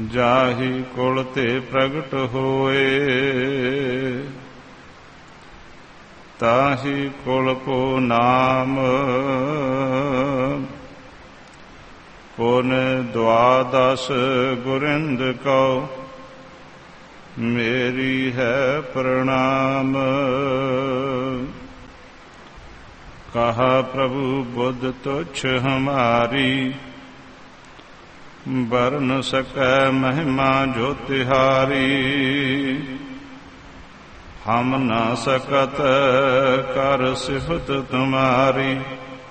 ਜਾਹੀ ਕੁਲ ਤੇ ਪ੍ਰਗਟ ਹੋਏ, ਤਾਹੀ ਕੁਲ ਕੋ ਨਾਮ। ਪੁਨ ਦੁਆਦਸ ਗੁਰਿੰਦ ਕਉ, ਮੇਰੀ ਹੈ ਪ੍ਰਣਾਮ। ਕਹਾ ਪ੍ਰਭੂ ਬੁੱਧ ਤੁਛ ਹਮਾਰੀ, ਬਰਨ ਸਕੈ ਮਹਿਮਾ ਜੋ ਤਿਹਾਰੀ। ਹਮ ਨਾ ਸਕਤ ਕਰ ਸਿਫਤ ਤੁਮਾਰੀ,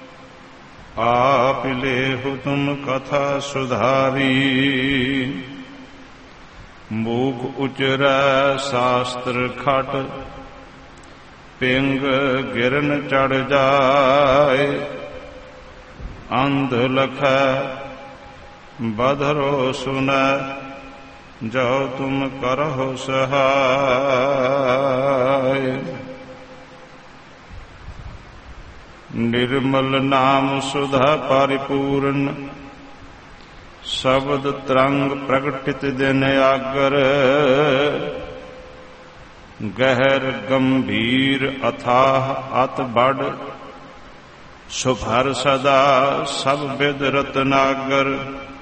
ਆਪ ਲੇਹੁ ਤੁਮ ਕਥਾ ਸੁਧਾਰੀ। ਮੂਕ ਉਚਰੈ ਸ਼ਾਸਤਰ ਖਟ, ਪਿੰਗ ਗਿਰਨ ਚੜ ਜਾਏ। ਅੰਧ ਲਖੈ ਬਧਰੋ ਸੁਨੈ, ਜੋ ਤੁਮ ਕਰਹੁ ਸਹਾਇ। ਨਿਰਮਲ ਨਾਮ ਸੁਧਾ ਪਰਿਪੂਰਨ, ਸ਼ਬਦ ਤਰੰਗ ਪ੍ਰਗਟਿਤ ਦਿਨ ਆਗਰ। ਗਹਿਰ ਗੰਭੀਰ ਅਥਾਹ ਅਤ ਬੜ, ਸੁਭਰ ਸਦਾ ਸਭ ਬਿਦ ਰਤਨਾਗਰ।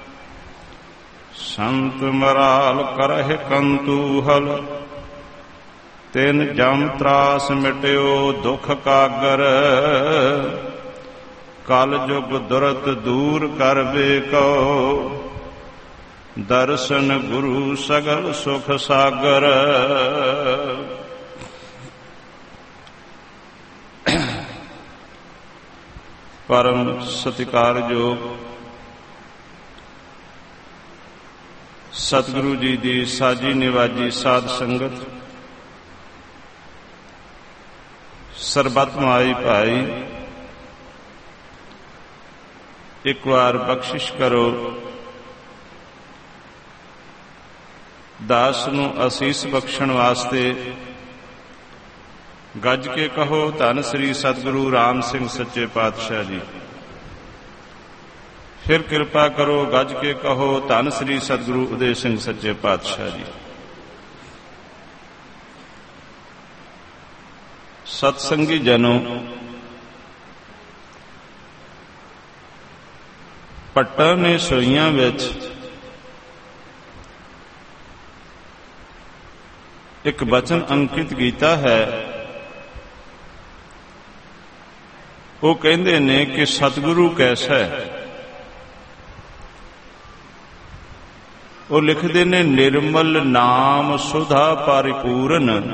ਸੰਤ ਮਰਾਲ ਕਰਹਿ ਕੰਤੂਹਲ, ਤਿਨ ਜਮ ਤਰਾਸ ਮਿਟਿਓ ਦੁਖ ਕਾਗਰ। ਕਲ ਜੁਗ ਦੁਰਤ ਦੂਰ ਕਰ ਵੇਕੋ, ਦਰਸ਼ਨ ਗੁਰੂ ਸਗਲ ਸੁਖ ਸਾਗਰ। ਪਰਮ ਸਤਿਕਾਰਯੋਗ ਸਤਿਗੁਰੂ ਜੀ ਦੀ ਸਾਜੀ ਨਿਵਾਜੀ ਸਾਧ ਸੰਗਤ, ਸਰਬੱਤ ਮਾਈ ਭਾਈ, ਇੱਕ ਵਾਰ ਬਖਸ਼ਿਸ਼ ਕਰੋ। ਦਾਸ ਨੂੰ ਅਸੀਸ ਬਖਸ਼ਣ ਵਾਸਤੇ ਗੱਜ ਕੇ ਕਹੋ, ਧੰਨ ਸ੍ਰੀ ਸਤਿਗੁਰੂ ਰਾਮ ਸਿੰਘ ਸੱਚੇ ਪਾਤਸ਼ਾਹ ਜੀ। ਫਿਰ ਕਿਰਪਾ ਕਰੋ, ਗੱਜ ਕੇ ਕਹੋ, ਧੰਨ ਸ੍ਰੀ ਸਤਿਗੁਰੂ ਉਦੇ ਸਿੰਘ ਸੱਚੇ ਪਾਤਸ਼ਾਹ ਜੀ। ਸਤਸੰਗੀ ਜਨੋ, ਪੱਟਾਂ ਨੇ ਸੋਈਆਂ ਵਿੱਚ ਇੱਕ ਬਚਨ ਅੰਕਿਤ ਕੀਤਾ ਹੈ। ਉਹ ਕਹਿੰਦੇ ਨੇ ਕਿ ਸਤਿਗੁਰੂ ਕੈਸਾ ਹੈ। ਉਹ ਲਿਖਦੇ ਨੇ, ਨਿਰਮਲ ਨਾਮ ਸੁਧਾ ਪਰਿਪੂਰਨ,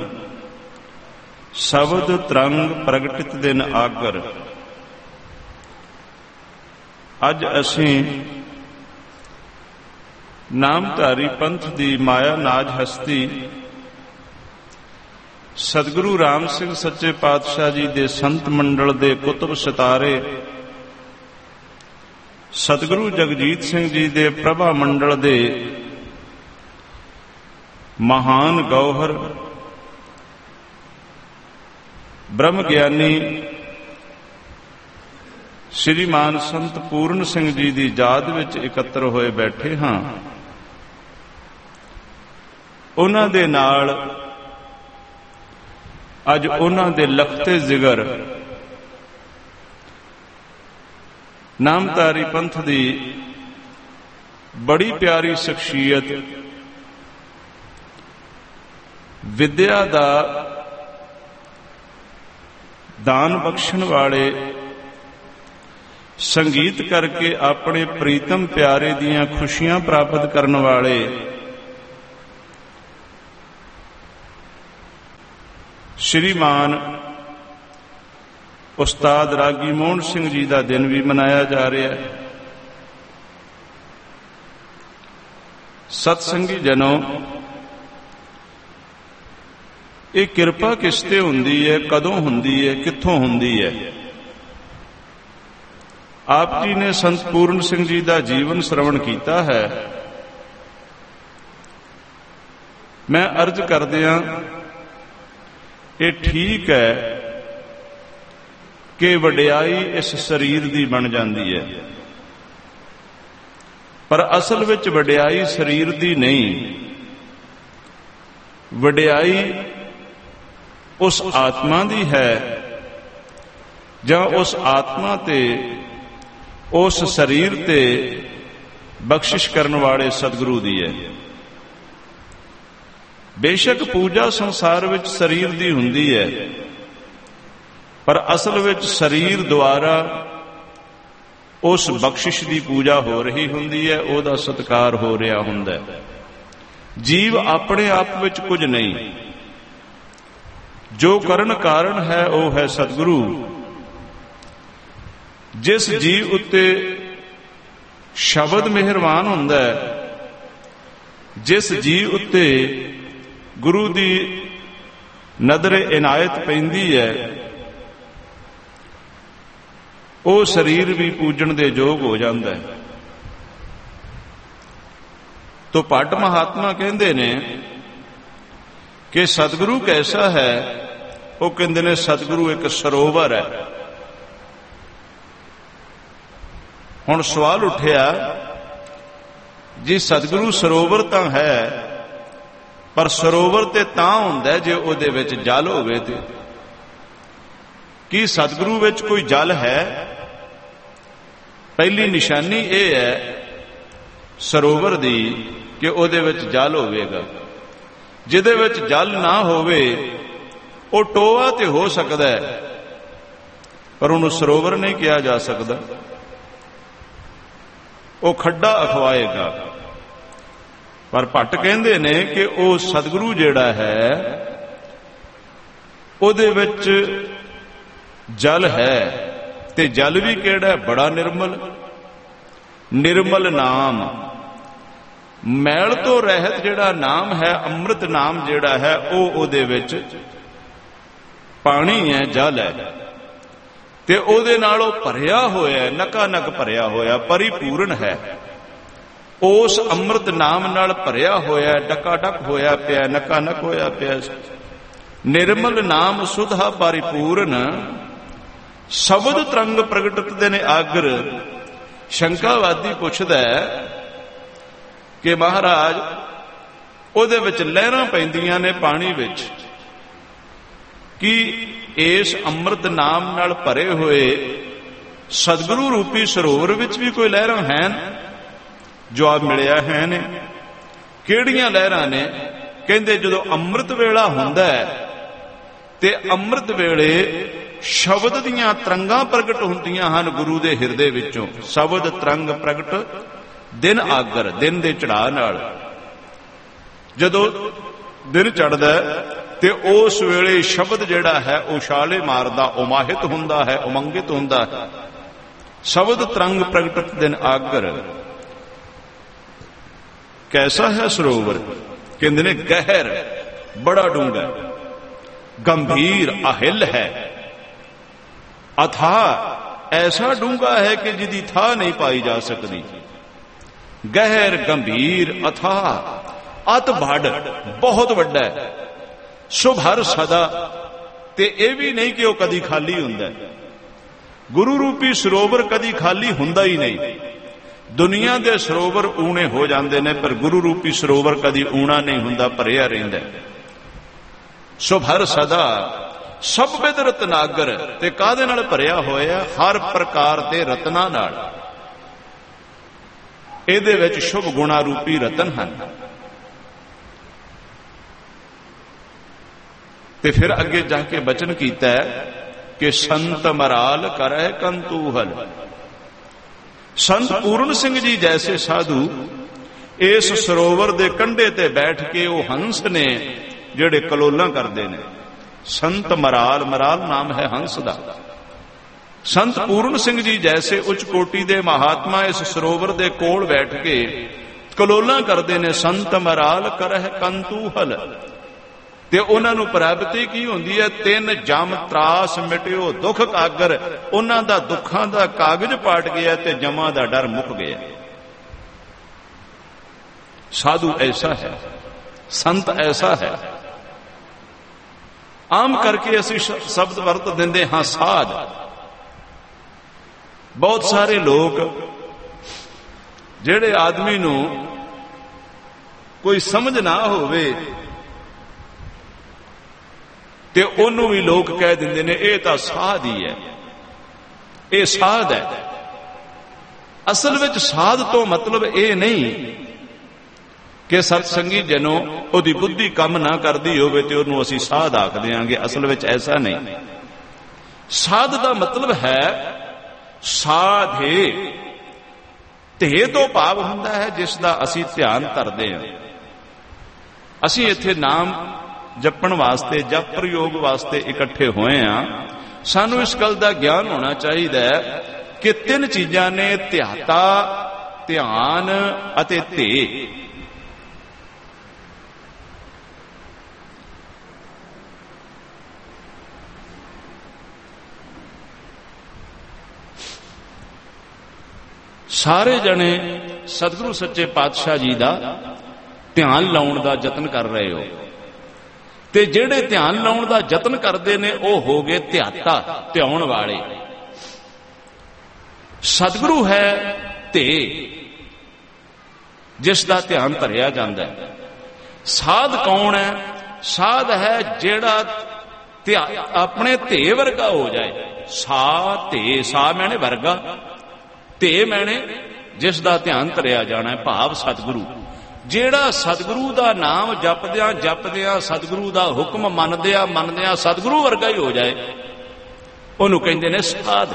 ਸ਼ਬਦ ਤਰੰਗ ਪ੍ਰਗਟਿਤ ਦਿਨ ਆਗਰ। ਅੱਜ ਅਸੀਂ ਨਾਮਧਾਰੀ ਪੰਥ ਦੀ ਮਾਇਆ ਨਾਜ ਹਸਤੀ ਸਤਿਗੁਰੂ ਰਾਮ ਸਿੰਘ ਸੱਚੇ ਪਾਤਸ਼ਾਹ ਜੀ ਦੇ ਸੰਤ ਮੰਡਲ ਦੇ ਕੁਤਬ ਸਿਤਾਰੇ, ਸਤਿਗੁਰੂ ਜਗਜੀਤ ਸਿੰਘ ਜੀ ਦੇ ਪ੍ਰਭਾ ਮੰਡਲ ਦੇ ਮਹਾਨ ਗੌਹਰ ਬ੍ਰਹਮ ਗਿਆਨੀ ਸ਼੍ਰੀਮਾਨ ਸੰਤ ਪੂਰਨ ਸਿੰਘ ਜੀ ਦੀ ਯਾਦ ਵਿੱਚ ਇਕੱਤਰ ਹੋਏ ਬੈਠੇ ਹਾਂ। ਉਹਨਾਂ ਦੇ ਨਾਲ ਅੱਜ ਉਹਨਾਂ ਦੇ ਲਖਤੇ ਜਿਗਰ ਨਾਮਧਾਰੀ ਪੰਥ ਦੀ ਬੜੀ ਪਿਆਰੀ ਸ਼ਖਸੀਅਤ, ਵਿਦਿਆ ਦਾ ਦਾਨ ਬਖਸ਼ਣ ਵਾਲੇ, ਸੰਗੀਤ ਕਰਕੇ ਆਪਣੇ ਪ੍ਰੀਤਮ ਪਿਆਰੇ ਦੀਆਂ ਖੁਸ਼ੀਆਂ ਪ੍ਰਾਪਤ ਕਰਨ ਵਾਲੇ ਸ਼੍ਰੀਮਾਨ ਉਸਤਾਦ ਰਾਗੀ ਮੋਹਨ ਸਿੰਘ ਜੀ ਦਾ ਦਿਨ ਵੀ ਮਨਾਇਆ ਜਾ ਰਿਹਾ ਹੈ। ਸਤਸੰਗੀ ਜਨੋ, ਇਹ ਕਿਰਪਾ ਕਿਸ ਤੇ ਹੁੰਦੀ ਹੈ, ਕਦੋਂ ਹੁੰਦੀ ਹੈ, ਕਿੱਥੋਂ ਹੁੰਦੀ ਹੈ? ਆਪ ਜੀ ਨੇ ਸੰਤ ਪੂਰਨ ਸਿੰਘ ਜੀ ਦਾ ਜੀਵਨ ਸ਼ਰਵਣ ਕੀਤਾ ਹੈ। ਮੈਂ ਅਰਜ਼ ਕਰਦਿਆਂ ਇਹ ਠੀਕ ਹੈ ਕਿ ਵਡਿਆਈ ਇਸ ਸਰੀਰ ਦੀ ਬਣ ਜਾਂਦੀ ਹੈ। ਪਰ ਅਸਲ ਵਿੱਚ ਵਡਿਆਈ ਸਰੀਰ ਦੀ ਨਹੀਂ, ਵਡਿਆਈ ਉਸ ਆਤਮਾ ਦੀ ਹੈ ਜਾਂ ਉਸ ਆਤਮਾ ਤੇ ਉਸ ਸਰੀਰ ਤੇ ਬਖਸ਼ਿਸ਼ ਕਰਨ ਵਾਲੇ ਸਤਿਗੁਰੂ ਦੀ ਹੈ। ਬੇਸ਼ੱਕ ਪੂਜਾ ਸੰਸਾਰ ਵਿੱਚ ਸਰੀਰ ਦੀ ਹੁੰਦੀ ਹੈ, ਪਰ ਅਸਲ ਵਿੱਚ ਸਰੀਰ ਦੁਆਰਾ ਉਸ ਬਖਸ਼ਿਸ਼ ਦੀ ਪੂਜਾ ਹੋ ਰਹੀ ਹੁੰਦੀ ਹੈ, ਉਹਦਾ ਸਤਿਕਾਰ ਹੋ ਰਿਹਾ ਹੁੰਦਾ ਹੈ। ਜੀਵ ਆਪਣੇ ਆਪ ਵਿੱਚ ਕੁਝ ਨਹੀਂ, ਜੋ ਕਰਨ ਕਾਰਨ ਹੈ ਉਹ ਹੈ ਸਤਿਗੁਰੂ। ਜਿਸ ਜੀਵ ਉੱਤੇ ਸ਼ਬਦ ਮਿਹਰਬਾਨ ਹੁੰਦਾ ਹੈ, ਜਿਸ ਜੀਵ ਉੱਤੇ ਗੁਰੂ ਦੀ ਨਜ਼ਰ ਇਨਾਇਤ ਪੈਂਦੀ ਹੈ, ਉਹ ਸਰੀਰ ਵੀ ਪੂਜਣ ਦੇ ਯੋਗ ਹੋ ਜਾਂਦਾ ਹੈ। ਤੋ ਭੱਟ ਮਹਾਤਮਾ ਕਹਿੰਦੇ ਨੇ ਕਿ ਸਤਿਗੁਰੂ ਕੈਸਾ ਹੈ? ਉਹ ਕਹਿੰਦੇ ਨੇ ਸਤਿਗੁਰੂ ਇੱਕ ਸਰੋਵਰ ਹੈ। ਹੁਣ ਸਵਾਲ ਉੱਠਿਆ ਜੀ, ਸਤਿਗੁਰੂ ਸਰੋਵਰ ਤਾਂ ਹੈ, ਪਰ ਸਰੋਵਰ ਤੇ ਤਾਂ ਹੁੰਦਾ ਜੇ ਉਹਦੇ ਵਿੱਚ ਜਲ ਹੋਵੇ। ਤੇ ਕੀ ਸਤਿਗੁਰੂ ਵਿੱਚ ਕੋਈ ਜਲ ਹੈ? ਪਹਿਲੀ ਨਿਸ਼ਾਨੀ ਇਹ ਹੈ ਸਰੋਵਰ ਦੀ ਕਿ ਉਹਦੇ ਵਿੱਚ ਜਲ ਹੋਵੇਗਾ। ਜਿਹਦੇ ਵਿੱਚ ਜਲ ਨਾ ਹੋਵੇ ਉਹ ਟੋਆ ਤੇ ਹੋ ਸਕਦਾ ਹੈ, ਪਰ ਉਹਨੂੰ ਸਰੋਵਰ ਨਹੀਂ ਕਿਹਾ ਜਾ ਸਕਦਾ। ਉਹ ਖੱਡਾ ਅਖਵਾਏਗਾ। ਪਰ ਭੱਟ ਕਹਿੰਦੇ ਨੇ ਕਿ ਉਹ ਸਤਿਗੁਰੂ ਜਿਹੜਾ ਹੈ ਉਹਦੇ ਵਿੱਚ ਜਲ ਹੈ, ਤੇ ਜਲ ਵੀ ਕਿਹੜਾ? ਬੜਾ ਨਿਰਮਲ। ਨਿਰਮਲ ਨਾਮ, ਮੈਲ ਤੋਂ ਰਹਿਤ ਜਿਹੜਾ ਨਾਮ ਹੈ, ਅੰਮ੍ਰਿਤ ਨਾਮ ਜਿਹੜਾ ਹੈ, ਉਹ ਉਹਦੇ ਵਿੱਚ ਪਾਣੀ ਹੈ, ਜਲ ਹੈ, ਤੇ ਉਹਦੇ ਨਾਲ ਉਹ ਭਰਿਆ ਹੋਇਆ, ਨਕਾ ਨਕ ਭਰਿਆ ਹੋਇਆ, ਪਰਿਪੂਰਨ ਹੈ। ਉਸ ਅੰਮ੍ਰਿਤ ਨਾਮ ਨਾਲ ਭਰਿਆ ਹੋਇਆ, ਡਕਾ ਡਕ ਹੋਇਆ ਪਿਆ, ਨਕਾ ਨਕ ਹੋਇਆ ਪਿਆ। ਨਿਰਮਲ ਨਾਮ ਸੁਧਾ ਪਰਿਪੂਰਨ, ਸ਼ਬਦ ਤਰੰਗ ਪ੍ਰਗਟਤ ਦੇ ਨੇ ਆਗਰ। ਸ਼ੰਕਾਵਾਦੀ ਪੁੱਛਦਾ ਹੈ ਕਿ ਮਹਾਰਾਜ ਉਹਦੇ ਵਿੱਚ ਲਹਿਰਾਂ ਪੈਂਦੀਆਂ ਨੇ ਪਾਣੀ ਵਿੱਚ, ਕਿ ਇਸ ਅੰਮ੍ਰਿਤ ਨਾਮ ਨਾਲ ਭਰੇ ਹੋਏ ਸਤਿਗੁਰੂ ਰੂਪੀ ਸਰੋਵਰ ਵਿੱਚ ਵੀ ਕੋਈ ਲਹਿਰਾਂ ਹਨ? ਜਵਾਬ ਮਿਲਿਆ ਹੈ ਨੇ। ਕਿਹੜੀਆਂ ਲਹਿਰਾਂ ਨੇ? ਕਹਿੰਦੇ ਜਦੋਂ ਅੰਮ੍ਰਿਤ ਵੇਲਾ ਹੁੰਦਾ ਹੈ ਤੇ ਅੰਮ੍ਰਿਤ ਵੇਲੇ ਸ਼ਬਦ ਦੀਆਂ ਤਰੰਗਾਂ ਪ੍ਰਗਟ ਹੁੰਦੀਆਂ ਹਨ ਗੁਰੂ ਦੇ ਹਿਰਦੇ ਵਿੱਚੋਂ। ਸ਼ਬਦ ਤਰੰਗ ਪ੍ਰਗਟ ਦਿਨ ਆਗਰ, ਦਿਨ ਦੇ ਚੜਾਅ ਨਾਲ। ਜਦੋਂ ਦਿਨ ਚੜ੍ਹਦਾ ਤੇ ਉਸ ਵੇਲੇ ਸ਼ਬਦ ਜਿਹੜਾ ਹੈ ਉਹ ਛਾਲੇ ਮਾਰਦਾ, ਉਮਾਹਿਤ ਹੁੰਦਾ ਹੈ, ਉਮੰਗਿਤ ਹੁੰਦਾ ਹੈ। ਸ਼ਬਦ ਤਰੰਗ ਪ੍ਰਗਟਤ ਦਿਨ ਆਗਰ। ਕੈਸਾ ਹੈ ਸਰੋਵਰ? ਕਹਿੰਦੇ ਨੇ ਗਹਿਰ, ਬੜਾ ਡੂੰਘਾ, ਗੰਭੀਰ, ਅਹਿਲ ਹੈ, ਅਥਾ, ਐਸਾ ਡੂੰਘਾ ਹੈ ਕਿ ਜਿਹਦੀ ਥਾਂ ਨਹੀਂ ਪਾਈ ਜਾ ਸਕਦੀ। ਗਹਿਰ, ਗੰਭੀਰ, ਅਥਾ, ਅਤ ਭੜ, ਬਹੁਤ ਵੱਡਾ ਹੈ। ਸ਼ੁਭ ਹਰ ਸਦਾ, ਤੇ ਇਹ ਵੀ ਨਹੀਂ ਕਿ ਉਹ ਕਦੀ ਖਾਲੀ ਹੁੰਦਾ। ਗੁਰੂ ਰੂਪੀ ਸਰੋਵਰ ਕਦੀ ਖਾਲੀ ਹੁੰਦਾ ਹੀ ਨਹੀਂ। ਦੁਨੀਆ ਦੇ ਸਰੋਵਰ ਊਣੇ ਹੋ ਜਾਂਦੇ ਨੇ, ਪਰ ਗੁਰੂ ਰੂਪੀ ਸਰੋਵਰ ਕਦੀ ਊਣਾ ਨਹੀਂ ਹੁੰਦਾ, ਭਰਿਆ ਰਹਿੰਦਾ। ਸ਼ੁਭ ਹਰ ਸਦਾ, ਸਭ ਵਿਦ ਰਤਨਾਗਰ, ਤੇ ਕਾਹਦੇ ਨਾਲ ਭਰਿਆ ਹੋਇਆ? ਹਰ ਪ੍ਰਕਾਰ ਦੇ ਰਤਨਾਂ ਨਾਲ। ਇਹਦੇ ਵਿੱਚ ਸ਼ੁਭ ਗੁਣਾ ਰੂਪੀ ਰਤਨ ਹਨ। ਤੇ ਫਿਰ ਅੱਗੇ ਜਾ ਕੇ ਬਚਨ ਕੀਤਾ ਕਿ ਸੰਤ ਮਰਾਲ ਕਰਹਿ ਕੰਤੂਹਲ। ਸੰਤ ਪੂਰਨ ਸਿੰਘ ਜੀ ਜੈਸੇ ਸਾਧੂ ਇਸ ਸਰੋਵਰ ਦੇ ਕੰਢੇ ਤੇ ਬੈਠ ਕੇ ਉਹ ਹੰਸ ਨੇ ਜਿਹੜੇ ਕਲੋਲਾਂ ਕਰਦੇ ਨੇ। ਸੰਤ ਮਰਾਲ, ਮਰਾਲ ਨਾਮ ਹੈ ਹੰਸ ਦਾ। ਸੰਤ ਪੂਰਨ ਸਿੰਘ ਜੀ ਜੈਸੇ ਉੱਚ ਕੋਟੀ ਦੇ ਮਹਾਤਮਾ ਇਸ ਸਰੋਵਰ ਦੇ ਕੋਲ ਬੈਠ ਕੇ ਕਲੋਲਾਂ ਕਰਦੇ ਨੇ। ਸੰਤ ਮਰਾਲ ਕਰਹਿ ਕੰਤੂਹਲ, ਤੇ ਉਹਨਾਂ ਨੂੰ ਪ੍ਰਾਪਤੀ ਕੀ ਹੁੰਦੀ ਹੈ? ਤਿੰਨ ਜਮ ਤਰਾਸ ਮਿਟਿਓ ਦੁੱਖ ਕਾਗਰ। ਉਹਨਾਂ ਦਾ ਦੁੱਖਾਂ ਦਾ ਕਾਗਜ਼ ਪਾਟ ਗਿਆ ਤੇ ਜਮਾਂ ਦਾ ਡਰ ਮੁੱਕ ਗਿਆ। ਸਾਧੂ ਐਸਾ ਹੈ, ਸੰਤ ਐਸਾ ਹੈ। ਆਮ ਕਰਕੇ ਅਸੀਂ ਸ਼ਬਦ ਵਰਤ ਦਿੰਦੇ ਹਾਂ ਸਾਧ। ਬਹੁਤ ਸਾਰੇ ਲੋਕ ਜਿਹੜੇ ਆਦਮੀ ਨੂੰ ਕੋਈ ਸਮਝ ਨਾ ਹੋਵੇ ਤੇ ਉਹਨੂੰ ਵੀ ਲੋਕ ਕਹਿ ਦਿੰਦੇ ਨੇ ਇਹ ਤਾਂ ਸਾਧ ਹੀ ਹੈ, ਇਹ ਸਾਧ ਹੈ। ਅਸਲ ਵਿੱਚ ਸਾਧ ਤੋਂ ਮਤਲਬ ਇਹ ਨਹੀਂ ਕਿ ਸਤਸੰਗੀ ਜਨੋਂ ਉਹਦੀ ਬੁੱਧੀ ਕੰਮ ਨਾ ਕਰਦੀ ਹੋਵੇ ਤੇ ਉਹਨੂੰ ਅਸੀਂ ਸਾਧ ਆਖ ਦਿਆਂਗੇ। ਅਸਲ ਵਿੱਚ ਐਸਾ ਨਹੀਂ। ਸਾਧ ਦਾ ਮਤਲਬ ਹੈ ਸਾਧੇ। ਧੇ ਤੋਂ ਭਾਵ ਹੁੰਦਾ ਹੈ ਜਿਸ ਦਾ ਅਸੀਂ ਧਿਆਨ ਧਰਦੇ ਹਾਂ। ਅਸੀਂ ਇੱਥੇ ਨਾਮ ਜਪਣ ਵਾਸਤੇ, ਜਪ ਪ੍ਰਯੋਗ ਵਾਸਤੇ ਇਕੱਠੇ ਹੋਏ ਹਾਂ। ਸਾਨੂੰ ਇਸ ਗੱਲ ਦਾ ਗਿਆਨ ਹੋਣਾ ਚਾਹੀਦਾ ਹੈ ਕਿ ਤਿੰਨ ਚੀਜ਼ਾਂ ਨੇ, ਧਿਆਤਾ, ਧਿਆਨ ਅਤੇ ਧੇ। ਸਾਰੇ ਜਣੇ ਸਤਿਗੁਰੂ ਸੱਚੇ ਪਾਤਸ਼ਾਹ ਜੀ ਦਾ ਧਿਆਨ ਲਾਉਣ ਦਾ ਯਤਨ ਕਰ ਰਹੇ ਹੋ, ਤੇ ਜਿਹੜੇ ਧਿਆਨ ਲਾਉਣ ਦਾ ਯਤਨ ਕਰਦੇ ਨੇ ਉਹ ਹੋ ਗਏ ਧਿਆਤਾ, ਧਿਆਉਣ ਵਾਲੇ। ਸਤਿਗੁਰੂ ਹੈ ਧੇ, ਜਿਸ ਦਾ ਧਿਆਨ ਧਰਿਆ ਜਾਂਦਾ ਹੈ। ਸਾਧ ਕੌਣ ਹੈ? ਸਾਧ ਹੈ ਜਿਹੜਾ ਆਪਣੇ ਧੇ ਵਰਗਾ ਹੋ ਜਾਏ। ਸਾ ਧੇ, ਸਾ ਮੈਨੇ ਵਰਗਾ, ਧੇ ਮੈਨੇ ਜਿਸ ਦਾ ਧਿਆਨ ਧਰਿਆ ਜਾਣਾ, ਭਾਵ ਸਤਿਗੁਰੂ। ਜਿਹੜਾ ਸਤਿਗੁਰੂ ਦਾ ਨਾਮ ਜਪਦਿਆਂ ਜਪਦਿਆਂ, ਸਤਿਗੁਰੂ ਦਾ ਹੁਕਮ ਮੰਨਦਿਆਂ ਮੰਨਦਿਆਂ ਸਤਿਗੁਰੂ ਵਰਗਾ ਹੀ ਹੋ ਜਾਏ, ਉਹਨੂੰ ਕਹਿੰਦੇ ਨੇ ਸਾਧ।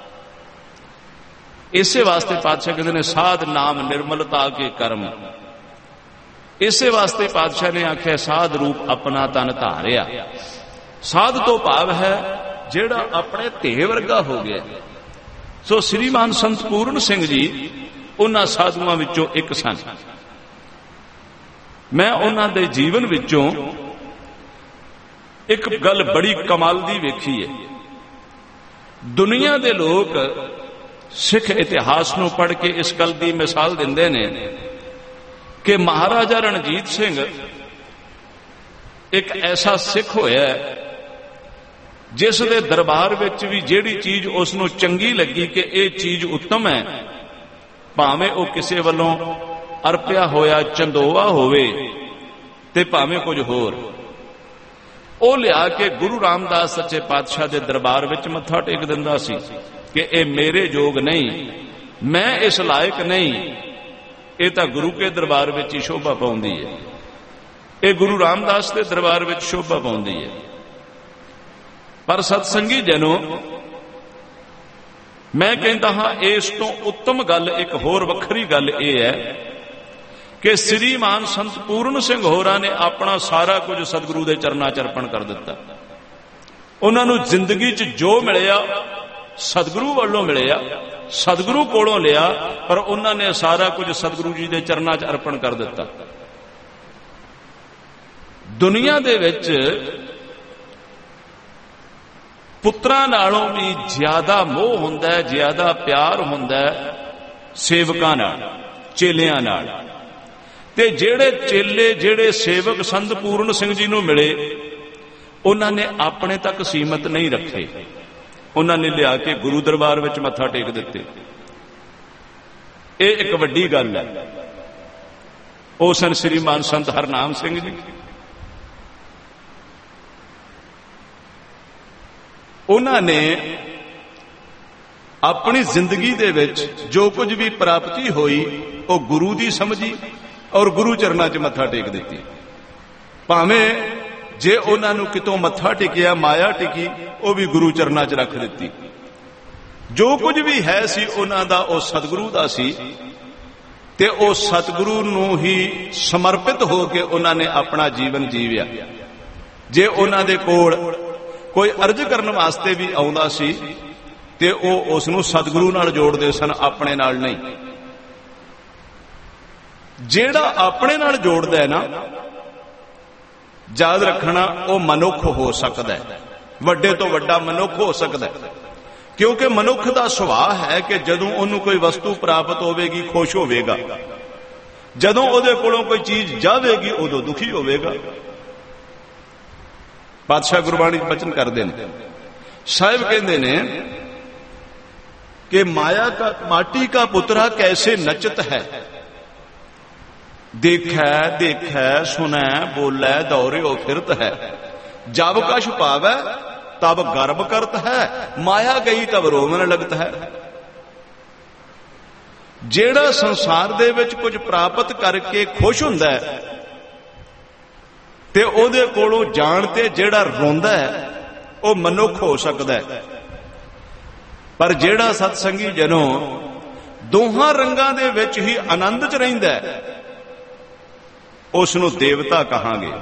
ਇਸੇ ਵਾਸਤੇ ਪਾਤਸ਼ਾਹ ਕਹਿੰਦੇ ਨੇ ਸਾਧ ਨਾਮ ਨਿਰਮਲਤਾ ਕੇ ਕਰਮ। ਇਸੇ ਵਾਸਤੇ ਪਾਤਸ਼ਾਹ ਨੇ ਆਖਿਆ ਸਾਧ ਰੂਪ ਆਪਣਾ ਤਨ ਧਾਰਿਆ। ਸਾਧ ਤੋਂ ਭਾਵ ਹੈ ਜਿਹੜਾ ਆਪਣੇ ਧੇ ਵਰਗਾ ਹੋ ਗਿਆ। ਸੋ ਸ੍ਰੀਮਾਨ ਸੰਤ ਪੂਰਨ ਸਿੰਘ ਜੀ ਉਹਨਾਂ ਸਾਧੂਆਂ ਵਿੱਚੋਂ ਇੱਕ ਸਨ। ਮੈਂ ਉਹਨਾਂ ਦੇ ਜੀਵਨ ਵਿੱਚੋਂ ਇੱਕ ਗੱਲ ਬੜੀ ਕਮਾਲ ਦੀ ਵੇਖੀ ਹੈ। ਦੁਨੀਆ ਦੇ ਲੋਕ ਸਿੱਖ ਇਤਿਹਾਸ ਨੂੰ ਪੜ੍ਹ ਕੇ ਇਸ ਗੱਲ ਦੀ ਮਿਸਾਲ ਦਿੰਦੇ ਨੇ ਕਿ ਮਹਾਰਾਜਾ ਰਣਜੀਤ ਸਿੰਘ ਇੱਕ ਐਸਾ ਸਿੱਖ ਹੋਇਆ ਜਿਸ ਦੇ ਦਰਬਾਰ ਵਿੱਚ ਵੀ ਜਿਹੜੀ ਚੀਜ਼ ਉਸ ਨੂੰ ਚੰਗੀ ਲੱਗੀ ਕਿ ਇਹ ਚੀਜ਼ ਉੱਤਮ ਹੈ, ਭਾਵੇਂ ਉਹ ਕਿਸੇ ਵੱਲੋਂ ਅਰਪਿਆ ਹੋਇਆ ਚੰਦੋਵਾ ਹੋਵੇ ਤੇ ਭਾਵੇਂ ਕੁਝ ਹੋਰ, ਉਹ ਲਿਆ ਕੇ ਗੁਰੂ ਰਾਮਦਾਸ ਸੱਚੇ ਪਾਤਸ਼ਾਹ ਦੇ ਦਰਬਾਰ ਵਿੱਚ ਮੱਥਾ ਟੇਕ ਦਿੰਦਾ ਸੀ ਕਿ ਇਹ ਮੇਰੇ ਯੋਗ ਨਹੀਂ, ਮੈਂ ਇਸ ਲਾਇਕ ਨਹੀਂ, ਇਹ ਤਾਂ ਗੁਰੂ ਕੇ ਦਰਬਾਰ ਵਿੱਚ ਹੀ ਸ਼ੋਭਾ ਪਾਉਂਦੀ ਹੈ, ਇਹ ਗੁਰੂ ਰਾਮਦਾਸ ਦੇ ਦਰਬਾਰ ਵਿੱਚ ਸ਼ੋਭਾ ਪਾਉਂਦੀ ਹੈ। ਪਰ ਸਤਸੰਗੀ ਜਨੋ, ਮੈਂ ਕਹਿੰਦਾ ਹਾਂ ਇਸ ਤੋਂ ਉੱਤਮ ਗੱਲ, ਇੱਕ ਹੋਰ ਵੱਖਰੀ ਗੱਲ ਇਹ ਹੈ ਕਿ ਸ੍ਰੀਮਾਨ ਸੰਤ ਪੂਰਨ ਸਿੰਘ ਹੋਰਾਂ ਨੇ ਆਪਣਾ ਸਾਰਾ ਕੁਝ ਸਤਿਗੁਰੂ ਦੇ ਚਰਨਾਂ 'ਚ ਅਰਪਣ ਕਰ ਦਿੱਤਾ। ਉਹਨਾਂ ਨੂੰ ਜ਼ਿੰਦਗੀ 'ਚ ਜੋ ਮਿਲਿਆ ਸਤਿਗੁਰੂ ਵੱਲੋਂ ਮਿਲਿਆ, ਸਤਿਗੁਰੂ ਕੋਲੋਂ ਲਿਆ, ਪਰ ਉਹਨਾਂ ਨੇ ਸਾਰਾ ਕੁਝ ਸਤਿਗੁਰੂ ਜੀ ਦੇ ਚਰਨਾਂ 'ਚ ਅਰਪਣ ਕਰ ਦਿੱਤਾ। ਦੁਨੀਆ ਦੇ ਵਿੱਚ ਪੁੱਤਰਾਂ ਨਾਲੋਂ ਵੀ ਜ਼ਿਆਦਾ ਮੋਹ ਹੁੰਦਾ ਹੈ, ਜ਼ਿਆਦਾ ਪਿਆਰ ਹੁੰਦਾ ਹੈ ਸੇਵਕਾਂ ਨਾਲ, ਚੇਲਿਆਂ ਨਾਲ। ਤੇ ਜਿਹੜੇ ਚੇਲੇ, ਜਿਹੜੇ ਸੇਵਕ ਸੰਤ ਪੂਰਨ ਸਿੰਘ ਜੀ ਨੂੰ ਮਿਲੇ, ਉਹਨਾਂ ਨੇ ਆਪਣੇ ਤੱਕ ਸੀਮਤ ਨਹੀਂ ਰੱਖੇ, ਉਹਨਾਂ ਨੇ ਲਿਆ ਕੇ ਗੁਰੂ ਦਰਬਾਰ ਵਿੱਚ ਮੱਥਾ ਟੇਕ ਦਿੱਤੇ। ਇਹ ਇੱਕ ਵੱਡੀ ਗੱਲ ਹੈ। ਉਹ ਸਨ ਸ੍ਰੀਮਾਨ ਸੰਤ ਹਰਨਾਮ ਸਿੰਘ ਜੀ। ਉਹਨਾਂ ਨੇ ਆਪਣੀ ਜ਼ਿੰਦਗੀ ਦੇ ਵਿੱਚ ਜੋ ਕੁਝ ਵੀ ਪ੍ਰਾਪਤੀ ਹੋਈ ਉਹ ਗੁਰੂ ਦੀ ਸਮਝੀ ਔਰ ਗੁਰੂ ਚਰਨਾਂ 'ਚ ਮੱਥਾ ਟੇਕ ਦਿੱਤੀ। ਭਾਵੇਂ ਜੇ ਉਹਨਾਂ ਨੂੰ ਕਿਤੋਂ ਮੱਥਾ ਟੇਕਿਆ, ਮਾਇਆ ਟਿਕੀ, ਉਹ ਵੀ ਗੁਰੂ ਚਰਨਾਂ 'ਚ ਰੱਖ ਦਿੱਤੀ। ਜੋ ਕੁਝ ਵੀ ਹੈ ਸੀ ਉਹਨਾਂ ਦਾ ਉਹ ਸਤਿਗੁਰੂ ਦਾ ਸੀ, ਤੇ ਉਹ ਸਤਿਗੁਰੂ ਨੂੰ ਹੀ ਸਮਰਪਿਤ ਹੋ ਕੇ ਉਹਨਾਂ ਨੇ ਆਪਣਾ ਜੀਵਨ ਜੀਵਿਆ। ਜੇ ਉਹਨਾਂ ਦੇ ਕੋਲ ਕੋਈ ਅਰਜ਼ ਕਰਨ ਵਾਸਤੇ ਵੀ ਆਉਂਦਾ ਸੀ ਤੇ ਉਹ ਉਸ ਨੂੰ ਸਤਿਗੁਰੂ ਨਾਲ ਜੋੜਦੇ ਸਨ, ਆਪਣੇ ਨਾਲ ਨਹੀਂ। ਜਿਹੜਾ ਆਪਣੇ ਨਾਲ ਜੋੜਦਾ ਹੈ ਨਾ, ਯਾਦ ਰੱਖਣਾ, ਉਹ ਮਨੁੱਖ ਹੋ ਸਕਦਾ ਹੈ, ਵੱਡੇ ਤੋਂ ਵੱਡਾ ਮਨੁੱਖ ਹੋ ਸਕਦਾ ਹੈ। ਕਿਉਂਕਿ ਮਨੁੱਖ ਦਾ ਸੁਭਾਅ ਹੈ ਕਿ ਜਦੋਂ ਉਹਨੂੰ ਕੋਈ ਵਸਤੂ ਪ੍ਰਾਪਤ ਹੋਵੇਗੀ ਖੁਸ਼ ਹੋਵੇਗਾ, ਜਦੋਂ ਉਹਦੇ ਕੋਲੋਂ ਕੋਈ ਚੀਜ਼ ਜਾਵੇਗੀ ਉਦੋਂ ਦੁਖੀ ਹੋਵੇਗਾ। ਪਾਤਸ਼ਾਹ ਗੁਰਬਾਣੀ ਵਿੱਚ ਬਚਨ ਕਰਦੇ ਨੇ, ਸਾਹਿਬ ਕਹਿੰਦੇ ਨੇ कि माया का माटी का पुतरा कैसे नचत है। देखै देखै सुनै बोलै दौड़ो फिरत है। जब कछ पावै तब गर्व करत है। माया गई तब रोवन लगत है। जेड़ा संसार दे विच कुछ प्राप्त करके खुश हुंदा है ते ओदे कोलों जाण ते जेड़ा रोंदा है वो मनुख हो सकदा है। पर जेड़ा सतसंगी जनों दोहां रंगां दे विच ही आनंद च रहिंदा है उस नूं देवता कहांगे।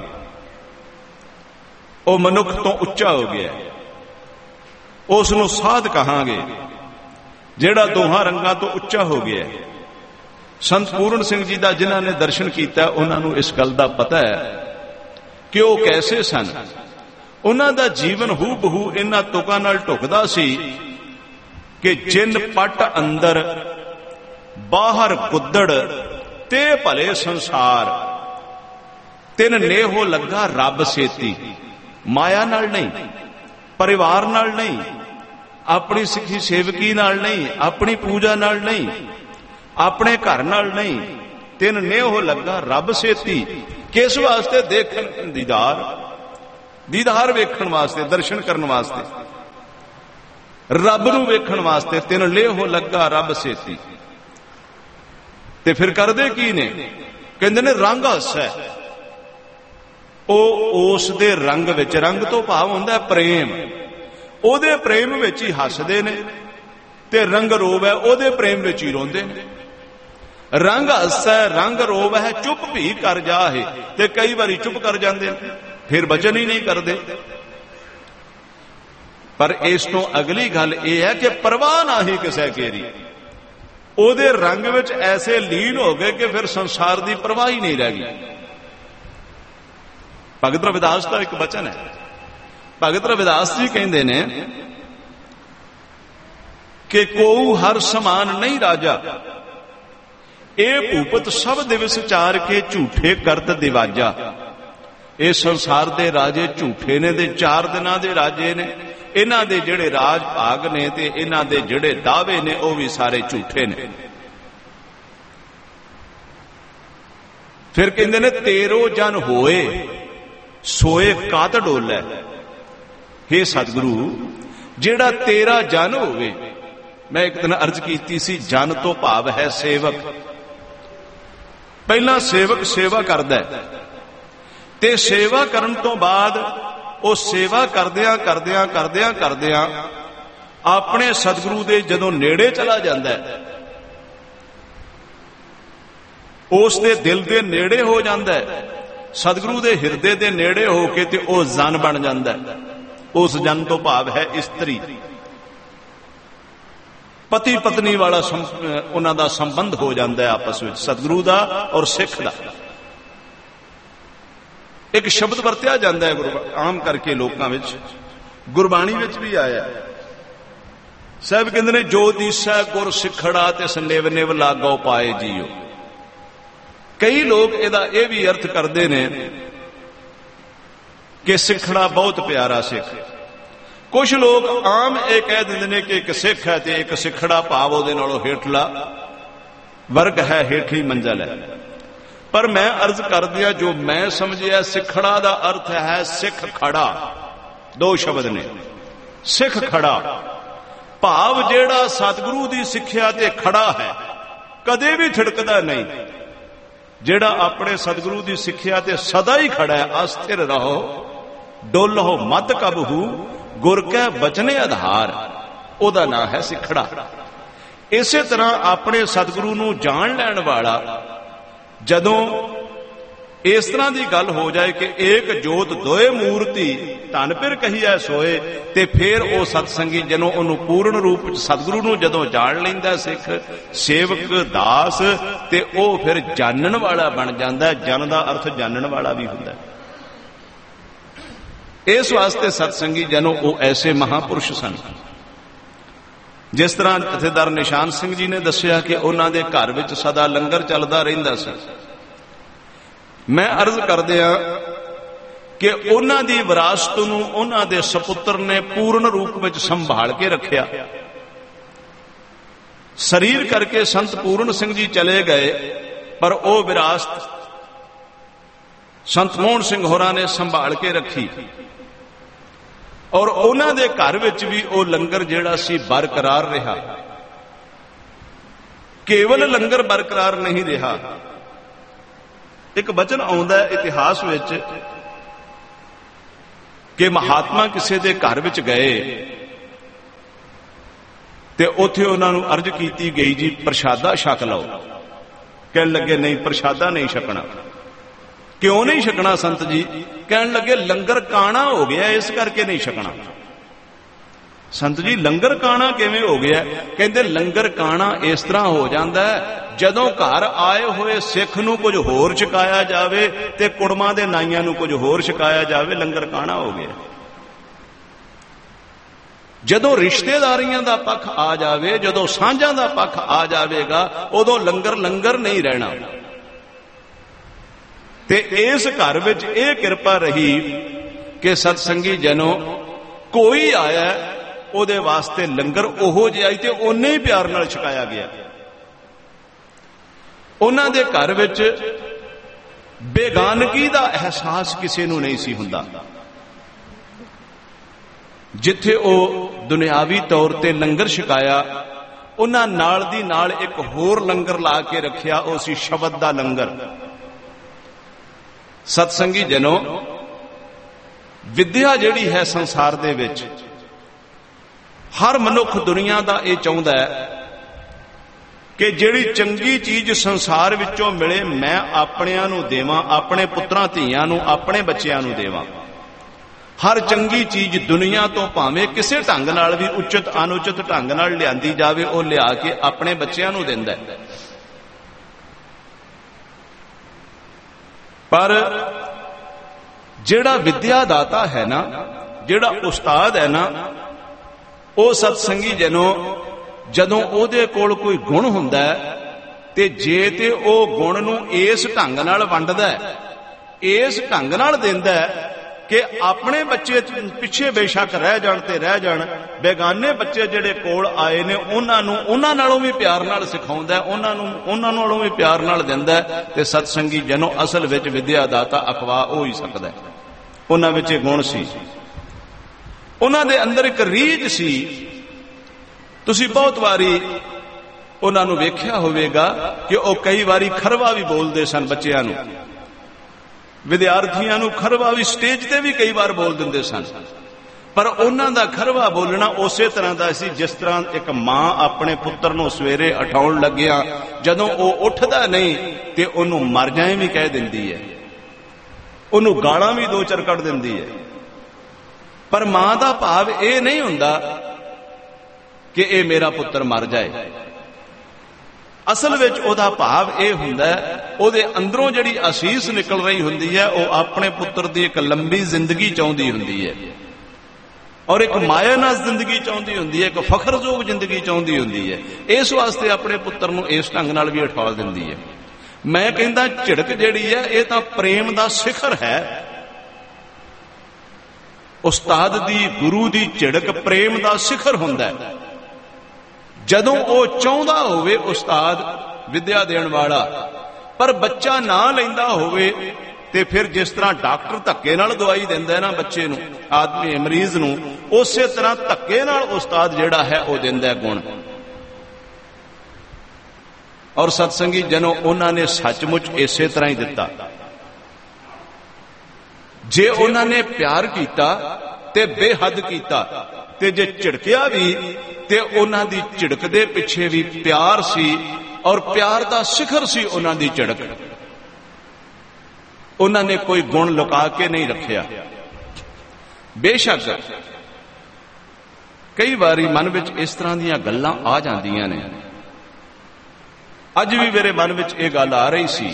वो मनुख तो उच्चा हो गया, उस नूं साध कहांगे जेड़ा दोहां रंगां तो उच्चा हो गया। संत पूर्ण सिंह जी दा जिन्हां ने दर्शन कीता उन्हां नूं इस गल दा पता है कि वो कैसे सन। उन्हां दा जीवन हू बहू इन्हां तुकां नाल ढुकदा सी कि जिन पट अंदर बाहर गुद्दड़ ते भले संसार तिन नेहो लगा रब सेती। माया नाल नहीं, परिवार नाल नहीं, अपनी सिखी सेवकी नाल नहीं, अपनी पूजा नाल नहीं, अपने घर नाल नहीं, तिन नेहो लगा रब सेती। किस वास्ते? देखन दीदार, दीदार वेखण वास्ते, दर्शन करन वास्ते, रब नूं वेखण वास्ते। तिन लेहो लगा रब सेती। ते फिर करदे की ने? कहंदे ने रंग हस्सै। उस दे रंग विच, रंग तो भाव हुंदा प्रेम, ओदे प्रेम विच ही हसदे ने ते रंग रोव है ओदे प्रेम विच ही रोंदे ने। रंग हस्सै रंग रोव है चुप भी कर जा है ते कई बारी चुप कर जांदे ने, फिर वचन ही नहीं करदे। पर इस तो अगली गल यह है कि परवाह ना ही किसे केरी, ओदे रंग विच ऐसे लीन हो गए कि फिर संसार की परवाह ही नहीं रह गई। भगत रविदास का एक वचन है। भगत रविदास जी कहते ने कि कोऊ हर समान नहीं राजा, ए भूपत सब दिवस चार के झूठे करत दिवाजा। ये संसार दे राजे झूठे ने ते 4 दिनां दे राजे ने। इन्हां दे जिहड़े राज भाग ने ते इन्हां दे जिहड़े दावे ने वो भी सारे झूठे ने। फिर कहंदे ने तेरो जन होए सोए कात डोलै। हे सतगुरु जिहड़ा तेरा जन होवे, मैं एक दिन अर्ज कीती सी जन तो भाव है सेवक। पहला सेवक सेवा करदा है ते सेवा करन तो बाद वो सेवा करदियां करदियां करदियां करदियां अपने सतगुरु दे जदों नेड़े चला जांदा है, उस दे दिल दे नेड़े हो जांदा है, सतगुरु दे हिरदे दे नेड़े हो के ते ओ जन बन जांदा है। उस जन तो भाव है इस्त्री, पति पत्नी वाला उन्हां दा संबंध हो जाता है आपस में, सतगुरु दा और सिख दा। एक शब्द वरत्या जाता है आम करके लोकां विच, गुरबाणी विच भी आया। साहब कहंदे ने जो दिसै गुर सिखड़ा ते सनेव निव लागो पाए जीओ। कई लोग इहदा यह भी अर्थ करते हैं कि सिखड़ा बहुत प्यारा सिख। कुछ लोग आम यह कह देंगे कि एक सिख है तो एक सिखड़ा भाव उहदे नालों हेठला वर्ग है, हेठली मंजिल है। पर मैं अर्ज कर दिया जो मैं समझिया सिखड़ा दा अर्थ है सिख खड़ा। 2 शब्द ने, सिख खड़ा भाव जेड़ा सतगुरु दी सिक्ख्या ते खड़ा है, कदे भी थिड़कदा नहीं। जेड़ा अपने सतगुरु दी सिक्ख्या ते सदा ही खड़ा है, अस्थिर रहो डोलो मत कबहू गुर कै बचने आधार, ओदा नाम है सिखड़ा। इसे तरह अपने सतगुरु नूं जान लैण वाला जदों इस तरह की गल हो जाए कि एक जोत दोए मूर्ति धन पिर कहिए सोए, ते फिर वो सतसंगी जदों उन्होंने पूर्ण रूप सतगुरु नूं जदों जान लैंदा सिख सेवक दास, ते वो फिर जानन वाला बन जाता है। जन का अर्थ जानन वाला भी हुंदा है। इस वास्ते सतसंगी जनों वो ऐसे महापुरुष सन। जिस तरह जथेदार निशान सिंह जी ने दसिया कि उन्हां दे घर विच सदा लंगर चलदा रहिंदा सी। मैं अर्ज कर दिया कि उन्हां दी विरासत नूं उन्हां दे सपुत्र ने पूर्ण रूप विच संभाल के रखिया। ਸਰੀਰ ਕਰਕੇ ਸੰਤ ਪੂਰਨ ਸਿੰਘ ਜੀ ਚਲੇ ਗਏ, ਪਰ ਉਹ ਵਿਰਾਸਤ ਸੰਤ ਮੋਹਨ ਸਿੰਘ ਹੋਰਾਂ ਨੇ ਸੰਭਾਲ ਕੇ ਰੱਖੀ, ਔਰ ਉਹਨਾਂ ਦੇ ਘਰ ਵਿੱਚ ਵੀ ਉਹ ਲੰਗਰ ਜਿਹੜਾ ਸੀ ਬਰਕਰਾਰ ਰਿਹਾ। ਕੇਵਲ ਲੰਗਰ ਬਰਕਰਾਰ ਨਹੀਂ ਰਿਹਾ। ਇੱਕ ਵਚਨ ਆਉਂਦਾ ਇਤਿਹਾਸ ਵਿੱਚ ਕਿ ਮਹਾਤਮਾ ਕਿਸੇ ਦੇ ਘਰ ਵਿੱਚ ਗਏ ਤੇ ਉੱਥੇ ਉਹਨਾਂ ਨੂੰ ਅਰਜ਼ ਕੀਤੀ ਗਈ, ਜੀ ਪ੍ਰਸ਼ਾਦਾ ਛਕ ਲਓ। ਕਹਿਣ ਲੱਗੇ ਨਹੀਂ, ਪ੍ਰਸ਼ਾਦਾ ਨਹੀਂ ਛਕਣਾ। ਕਿਉਂ ਨਹੀਂ ਛਕਣਾ ਸੰਤ ਜੀ? ਕਹਿਣ ਲੱਗੇ ਲੰਗਰ ਕਾਣਾ ਹੋ ਗਿਆ, ਇਸ ਕਰਕੇ ਨਹੀਂ ਛਕਣਾ। ਸੰਤ ਜੀ ਲੰਗਰ ਕਾਣਾ ਕਿਵੇਂ ਹੋ ਗਿਆ? ਕਹਿੰਦੇ ਲੰਗਰ ਕਾਣਾ ਇਸ ਤਰ੍ਹਾਂ ਹੋ ਜਾਂਦਾ ਜਦੋਂ ਘਰ ਆਏ ਹੋਏ ਸਿੱਖ ਨੂੰ ਕੁਝ ਹੋਰ ਛਕਾਇਆ ਜਾਵੇ ਤੇ ਕੁੜਮਾਂ ਦੇ ਨਾਈਆਂ ਨੂੰ ਕੁਝ ਹੋਰ ਛਕਾਇਆ ਜਾਵੇ, ਲੰਗਰ ਕਾਣਾ ਹੋ ਗਿਆ। ਜਦੋਂ ਰਿਸ਼ਤੇਦਾਰੀਆਂ ਦਾ ਪੱਖ ਆ ਜਾਵੇ, ਜਦੋਂ ਸਾਂਝਾਂ ਦਾ ਪੱਖ ਆ ਜਾਵੇਗਾ, ਉਦੋਂ ਲੰਗਰ ਲੰਗਰ ਨਹੀਂ ਰਹਿਣਾ। ਤੇ ਇਸ ਘਰ ਵਿੱਚ ਇਹ ਕਿਰਪਾ ਰਹੀ ਕਿ ਸਤਸੰਗੀ ਜਨੋ ਕੋਈ ਆਇਆ ਉਹਦੇ ਵਾਸਤੇ ਲੰਗਰ ਉਹੋ ਜਿਹਾ ਹੀ ਤੇ ਓਨੇ ਹੀ ਪਿਆਰ ਨਾਲ ਛਕਾਇਆ ਗਿਆ। ਉਹਨਾਂ ਦੇ ਘਰ ਵਿੱਚ ਬੇਗਾਨਗੀ ਦਾ ਅਹਿਸਾਸ ਕਿਸੇ ਨੂੰ ਨਹੀਂ ਸੀ ਹੁੰਦਾ। ਜਿੱਥੇ ਉਹ ਦੁਨਿਆਵੀ ਤੌਰ ਤੇ ਲੰਗਰ ਛਕਾਇਆ, ਉਹਨਾਂ ਨਾਲ ਦੀ ਨਾਲ ਇੱਕ ਹੋਰ ਲੰਗਰ ਲਾ ਕੇ ਰੱਖਿਆ, ਉਹ ਸੀ ਸ਼ਬਦ ਦਾ ਲੰਗਰ। ਸਤਸੰਗੀ ਜਨੋ ਵਿਦਿਆ ਜਿਹੜੀ ਹੈ ਸੰਸਾਰ ਦੇ ਵਿੱਚ, ਹਰ ਮਨੁੱਖ ਦੁਨੀਆ ਦਾ ਇਹ ਚਾਹੁੰਦਾ ਹੈ ਕਿ ਜਿਹੜੀ ਚੰਗੀ ਚੀਜ਼ ਸੰਸਾਰ ਵਿੱਚੋਂ ਮਿਲੇ ਮੈਂ ਆਪਣਿਆਂ ਨੂੰ ਦੇਵਾਂ, ਆਪਣੇ ਪੁੱਤਰਾਂ ਧੀਆਂ ਨੂੰ, ਆਪਣੇ ਬੱਚਿਆਂ ਨੂੰ ਦੇਵਾਂ। ਹਰ ਚੰਗੀ ਚੀਜ਼ ਦੁਨੀਆ ਤੋਂ ਭਾਵੇਂ ਕਿਸੇ ਢੰਗ ਨਾਲ ਵੀ ਉਚਿਤ ਅਨੁਚਿਤ ਢੰਗ ਨਾਲ ਲਿਆਂਦੀ ਜਾਵੇ, ਉਹ ਲਿਆ ਕੇ ਆਪਣੇ ਬੱਚਿਆਂ ਨੂੰ ਦਿੰਦਾ ਹੈ। ਪਰ ਜਿਹੜਾ ਵਿਦਿਆ ਦਾਤਾ ਹੈ ਨਾ, ਜਿਹੜਾ ਉਸਤਾਦ ਹੈ ਨਾ, ਉਹ ਸਤਸੰਗੀ ਜਨੋ ਜਦੋਂ ਉਹਦੇ ਕੋਲ ਕੋਈ ਗੁਣ ਹੁੰਦਾ ਤੇ ਜੇ ਤੇ ਉਹ ਗੁਣ ਨੂੰ ਇਸ ਢੰਗ ਨਾਲ ਵੰਡਦਾ, ਇਸ ਢੰਗ ਨਾਲ ਦਿੰਦਾ ਕਿ ਆਪਣੇ ਬੱਚੇ ਪਿੱਛੇ ਬੇਸ਼ੱਕ ਰਹਿ ਜਾਣ ਤੇ ਰਹਿ ਜਾਣ, ਬੇਗਾਨੇ ਬੱਚੇ ਜਿਹੜੇ ਕੋਲ ਆਏ ਨੇ ਉਹਨਾਂ ਨੂੰ ਉਹਨਾਂ ਨਾਲੋਂ ਵੀ ਪਿਆਰ ਨਾਲ ਸਿਖਾਉਂਦਾ, ਉਹਨਾਂ ਨਾਲੋਂ ਵੀ ਪਿਆਰ ਨਾਲ ਦਿੰਦਾ। ਤੇ ਸਤਸੰਗੀ ਜਨੋ ਅਸਲ ਵਿੱਚ ਵਿਦਿਆ ਦਾਤਾ ਅਖਵਾ ਹੋ ਹੀ ਸਕਦਾ। ਉਹਨਾਂ ਵਿੱਚ ਇਹ ਗੁਣ ਸੀ, ਉਹਨਾਂ ਦੇ ਅੰਦਰ ਇੱਕ ਰੀਝ ਸੀ। ਤੁਸੀਂ ਬਹੁਤ ਵਾਰੀ ਉਹਨਾਂ ਨੂੰ ਵੇਖਿਆ ਹੋਵੇਗਾ ਕਿ ਉਹ ਕਈ ਵਾਰੀ ਖਰਵਾ ਵੀ ਬੋਲਦੇ ਸਨ ਬੱਚਿਆਂ ਨੂੰ, ਵਿਦਿਆਰਥੀਆਂ ਨੂੰ ਖਰਵਾ ਵੀ ਸਟੇਜ ਤੇ ਵੀ ਕਈ ਵਾਰ ਬੋਲ ਦਿੰਦੇ ਸਨ। ਪਰ ਉਹਨਾਂ ਦਾ ਖਰਵਾ ਬੋਲਣਾ ਉਸੇ ਤਰ੍ਹਾਂ ਦਾ ਸੀ ਜਿਸ ਤਰ੍ਹਾਂ ਇੱਕ ਮਾਂ ਆਪਣੇ ਪੁੱਤਰ ਨੂੰ ਸਵੇਰੇ ਉਠਾਉਣ ਲੱਗਿਆ ਜਦੋਂ ਉਹ ਉੱਠਦਾ ਨਹੀਂ ਤੇ ਉਹਨੂੰ ਮਰ ਜਾਏ ਵੀ ਕਹਿ ਦਿੰਦੀ ਹੈ, ਉਹਨੂੰ ਗਾਲਾਂ ਵੀ ਦੋ ਚਾਰ ਕੱਢ ਦਿੰਦੀ ਹੈ। ਪਰ ਮਾਂ ਦਾ ਭਾਵ ਇਹ ਨਹੀਂ ਹੁੰਦਾ ਕਿ ਇਹ ਮੇਰਾ ਪੁੱਤਰ ਮਰ ਜਾਏ। ਅਸਲ ਵਿੱਚ ਉਹਦਾ ਭਾਵ ਇਹ ਹੁੰਦਾ, ਉਹਦੇ ਅੰਦਰੋਂ ਜਿਹੜੀ ਅਸੀਸ ਨਿਕਲ ਰਹੀ ਹੁੰਦੀ ਹੈ, ਉਹ ਆਪਣੇ ਪੁੱਤਰ ਦੀ ਇੱਕ ਲੰਬੀ ਜ਼ਿੰਦਗੀ ਚਾਹੁੰਦੀ ਹੁੰਦੀ ਹੈ, ਔਰ ਇੱਕ ਮਾਇਆਨਾਜ਼ ਜ਼ਿੰਦਗੀ ਚਾਹੁੰਦੀ ਹੁੰਦੀ ਹੈ, ਇੱਕ ਫਖਰਯੋਗ ਜ਼ਿੰਦਗੀ ਚਾਹੁੰਦੀ ਹੁੰਦੀ ਹੈ। ਇਸ ਵਾਸਤੇ ਆਪਣੇ ਪੁੱਤਰ ਨੂੰ ਇਸ ਢੰਗ ਨਾਲ ਵੀ ਉਠਾ ਦਿੰਦੀ ਹੈ। ਮੈਂ ਕਹਿੰਦਾ ਝਿੜਕ ਜਿਹੜੀ ਹੈ ਇਹ ਤਾਂ ਪ੍ਰੇਮ ਦਾ ਸਿਖਰ ਹੈ। ਉਸਤਾਦ ਦੀ, ਗੁਰੂ ਦੀ ਝਿੜਕ ਪ੍ਰੇਮ ਦਾ ਸਿਖਰ ਹੁੰਦਾ ਹੈ। ਜਦੋਂ ਉਹ ਚਾਹੁੰਦਾ ਹੋਵੇ ਉਸਤਾਦ ਵਿਦਿਆ ਦੇਣ ਵਾਲਾ, ਪਰ ਬੱਚਾ ਨਾ ਲੈਂਦਾ ਹੋਵੇ ਤੇ ਫਿਰ ਜਿਸ ਤਰ੍ਹਾਂ ਡਾਕਟਰ ਧੱਕੇ ਨਾਲ ਦਵਾਈ ਦਿੰਦਾ ਹੈ ਨਾ ਬੱਚੇ ਨੂੰ, ਆਦਮੀ ਮਰੀਜ਼ ਨੂੰ, ਉਸੇ ਤਰ੍ਹਾਂ ਧੱਕੇ ਨਾਲ ਉਸਤਾਦ ਜਿਹੜਾ ਹੈ ਉਹ ਦਿੰਦਾ ਗੁਣ। ਔਰ ਸਤਸੰਗੀ ਜਨੋ ਉਹਨਾਂ ਨੇ ਸੱਚਮੁੱਚ ਇਸੇ ਤਰ੍ਹਾਂ ਹੀ ਦਿੱਤਾ। ਜੇ ਉਹਨਾਂ ਨੇ ਪਿਆਰ ਕੀਤਾ ਤੇ ਬੇਹੱਦ ਕੀਤਾ, ਤੇ ਜੇ ਝਿੜਕਿਆ ਵੀ ਤੇ ਉਹਨਾਂ ਦੀ ਝਿੜਕ ਦੇ ਪਿੱਛੇ ਵੀ ਪਿਆਰ ਸੀ, ਔਰ ਪਿਆਰ ਦਾ ਸਿਖਰ ਸੀ ਉਹਨਾਂ ਦੀ ਝਿੜਕ। ਉਹਨਾਂ ਨੇ ਕੋਈ ਗੁਣ ਲੁਕਾ ਕੇ ਨਹੀਂ ਰੱਖਿਆ। ਬੇਸ਼ੱਕ ਕਈ ਵਾਰੀ ਮਨ ਵਿੱਚ ਇਸ ਤਰ੍ਹਾਂ ਦੀਆਂ ਗੱਲਾਂ ਆ ਜਾਂਦੀਆਂ ਨੇ। ਅੱਜ ਵੀ ਮੇਰੇ ਮਨ ਵਿੱਚ ਇਹ ਗੱਲ ਆ ਰਹੀ ਸੀ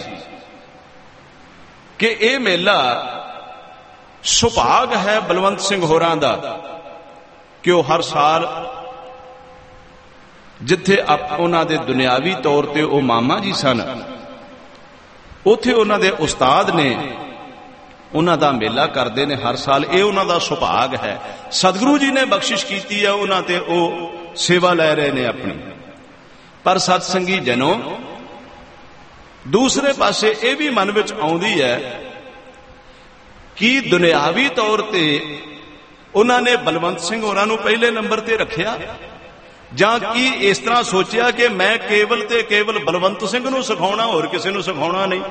ਕਿ ਇਹ ਮੇਲਾ ਸੁਭਾਗ ਹੈ ਬਲਵੰਤ ਸਿੰਘ ਹੋਰਾਂ ਦਾ ਕਿ ਉਹ ਹਰ ਸਾਲ ਜਿੱਥੇ ਉਹਨਾਂ ਦੇ ਦੁਨਿਆਵੀ ਤੌਰ ਤੇ ਉਹ ਮਾਮਾ ਜੀ ਸਨ, ਉੱਥੇ ਉਹਨਾਂ ਦੇ ਉਸਤਾਦ ਨੇ ਉਹਨਾਂ ਦਾ ਮੇਲਾ ਕਰਦੇ ਨੇ ਹਰ ਸਾਲ। ਇਹ ਉਹਨਾਂ ਦਾ ਸੁਭਾਗ ਹੈ। ਸਤਿਗੁਰੂ ਜੀ ਨੇ ਬਖਸ਼ਿਸ਼ ਕੀਤੀ ਹੈ ਉਹਨਾਂ ਤੇ, ਉਹ ਸੇਵਾ ਲੈ ਰਹੇ ਨੇ ਆਪਣੀ। ਪਰ ਸਤਸੰਗੀ ਜਨੋ ਦੂਸਰੇ ਪਾਸੇ ਇਹ ਵੀ ਮਨ ਵਿੱਚ ਆਉਂਦੀ ਹੈ ਕਿ ਦੁਨਿਆਵੀ ਤੌਰ ਤੇ ਉਹਨਾਂ ਨੇ ਬਲਵੰਤ ਸਿੰਘ ਹੋਰਾਂ ਨੂੰ ਪਹਿਲੇ ਨੰਬਰ ਤੇ ਰੱਖਿਆ, ਜਾਂ ਕੀ ਇਸ ਤਰ੍ਹਾਂ ਸੋਚਿਆ ਕਿ ਮੈਂ ਕੇਵਲ ਤੇ ਕੇਵਲ ਬਲਵੰਤ ਸਿੰਘ ਨੂੰ ਸਿਖਾਉਣਾ, ਹੋਰ ਕਿਸੇ ਨੂੰ ਸਿਖਾਉਣਾ ਨਹੀਂ।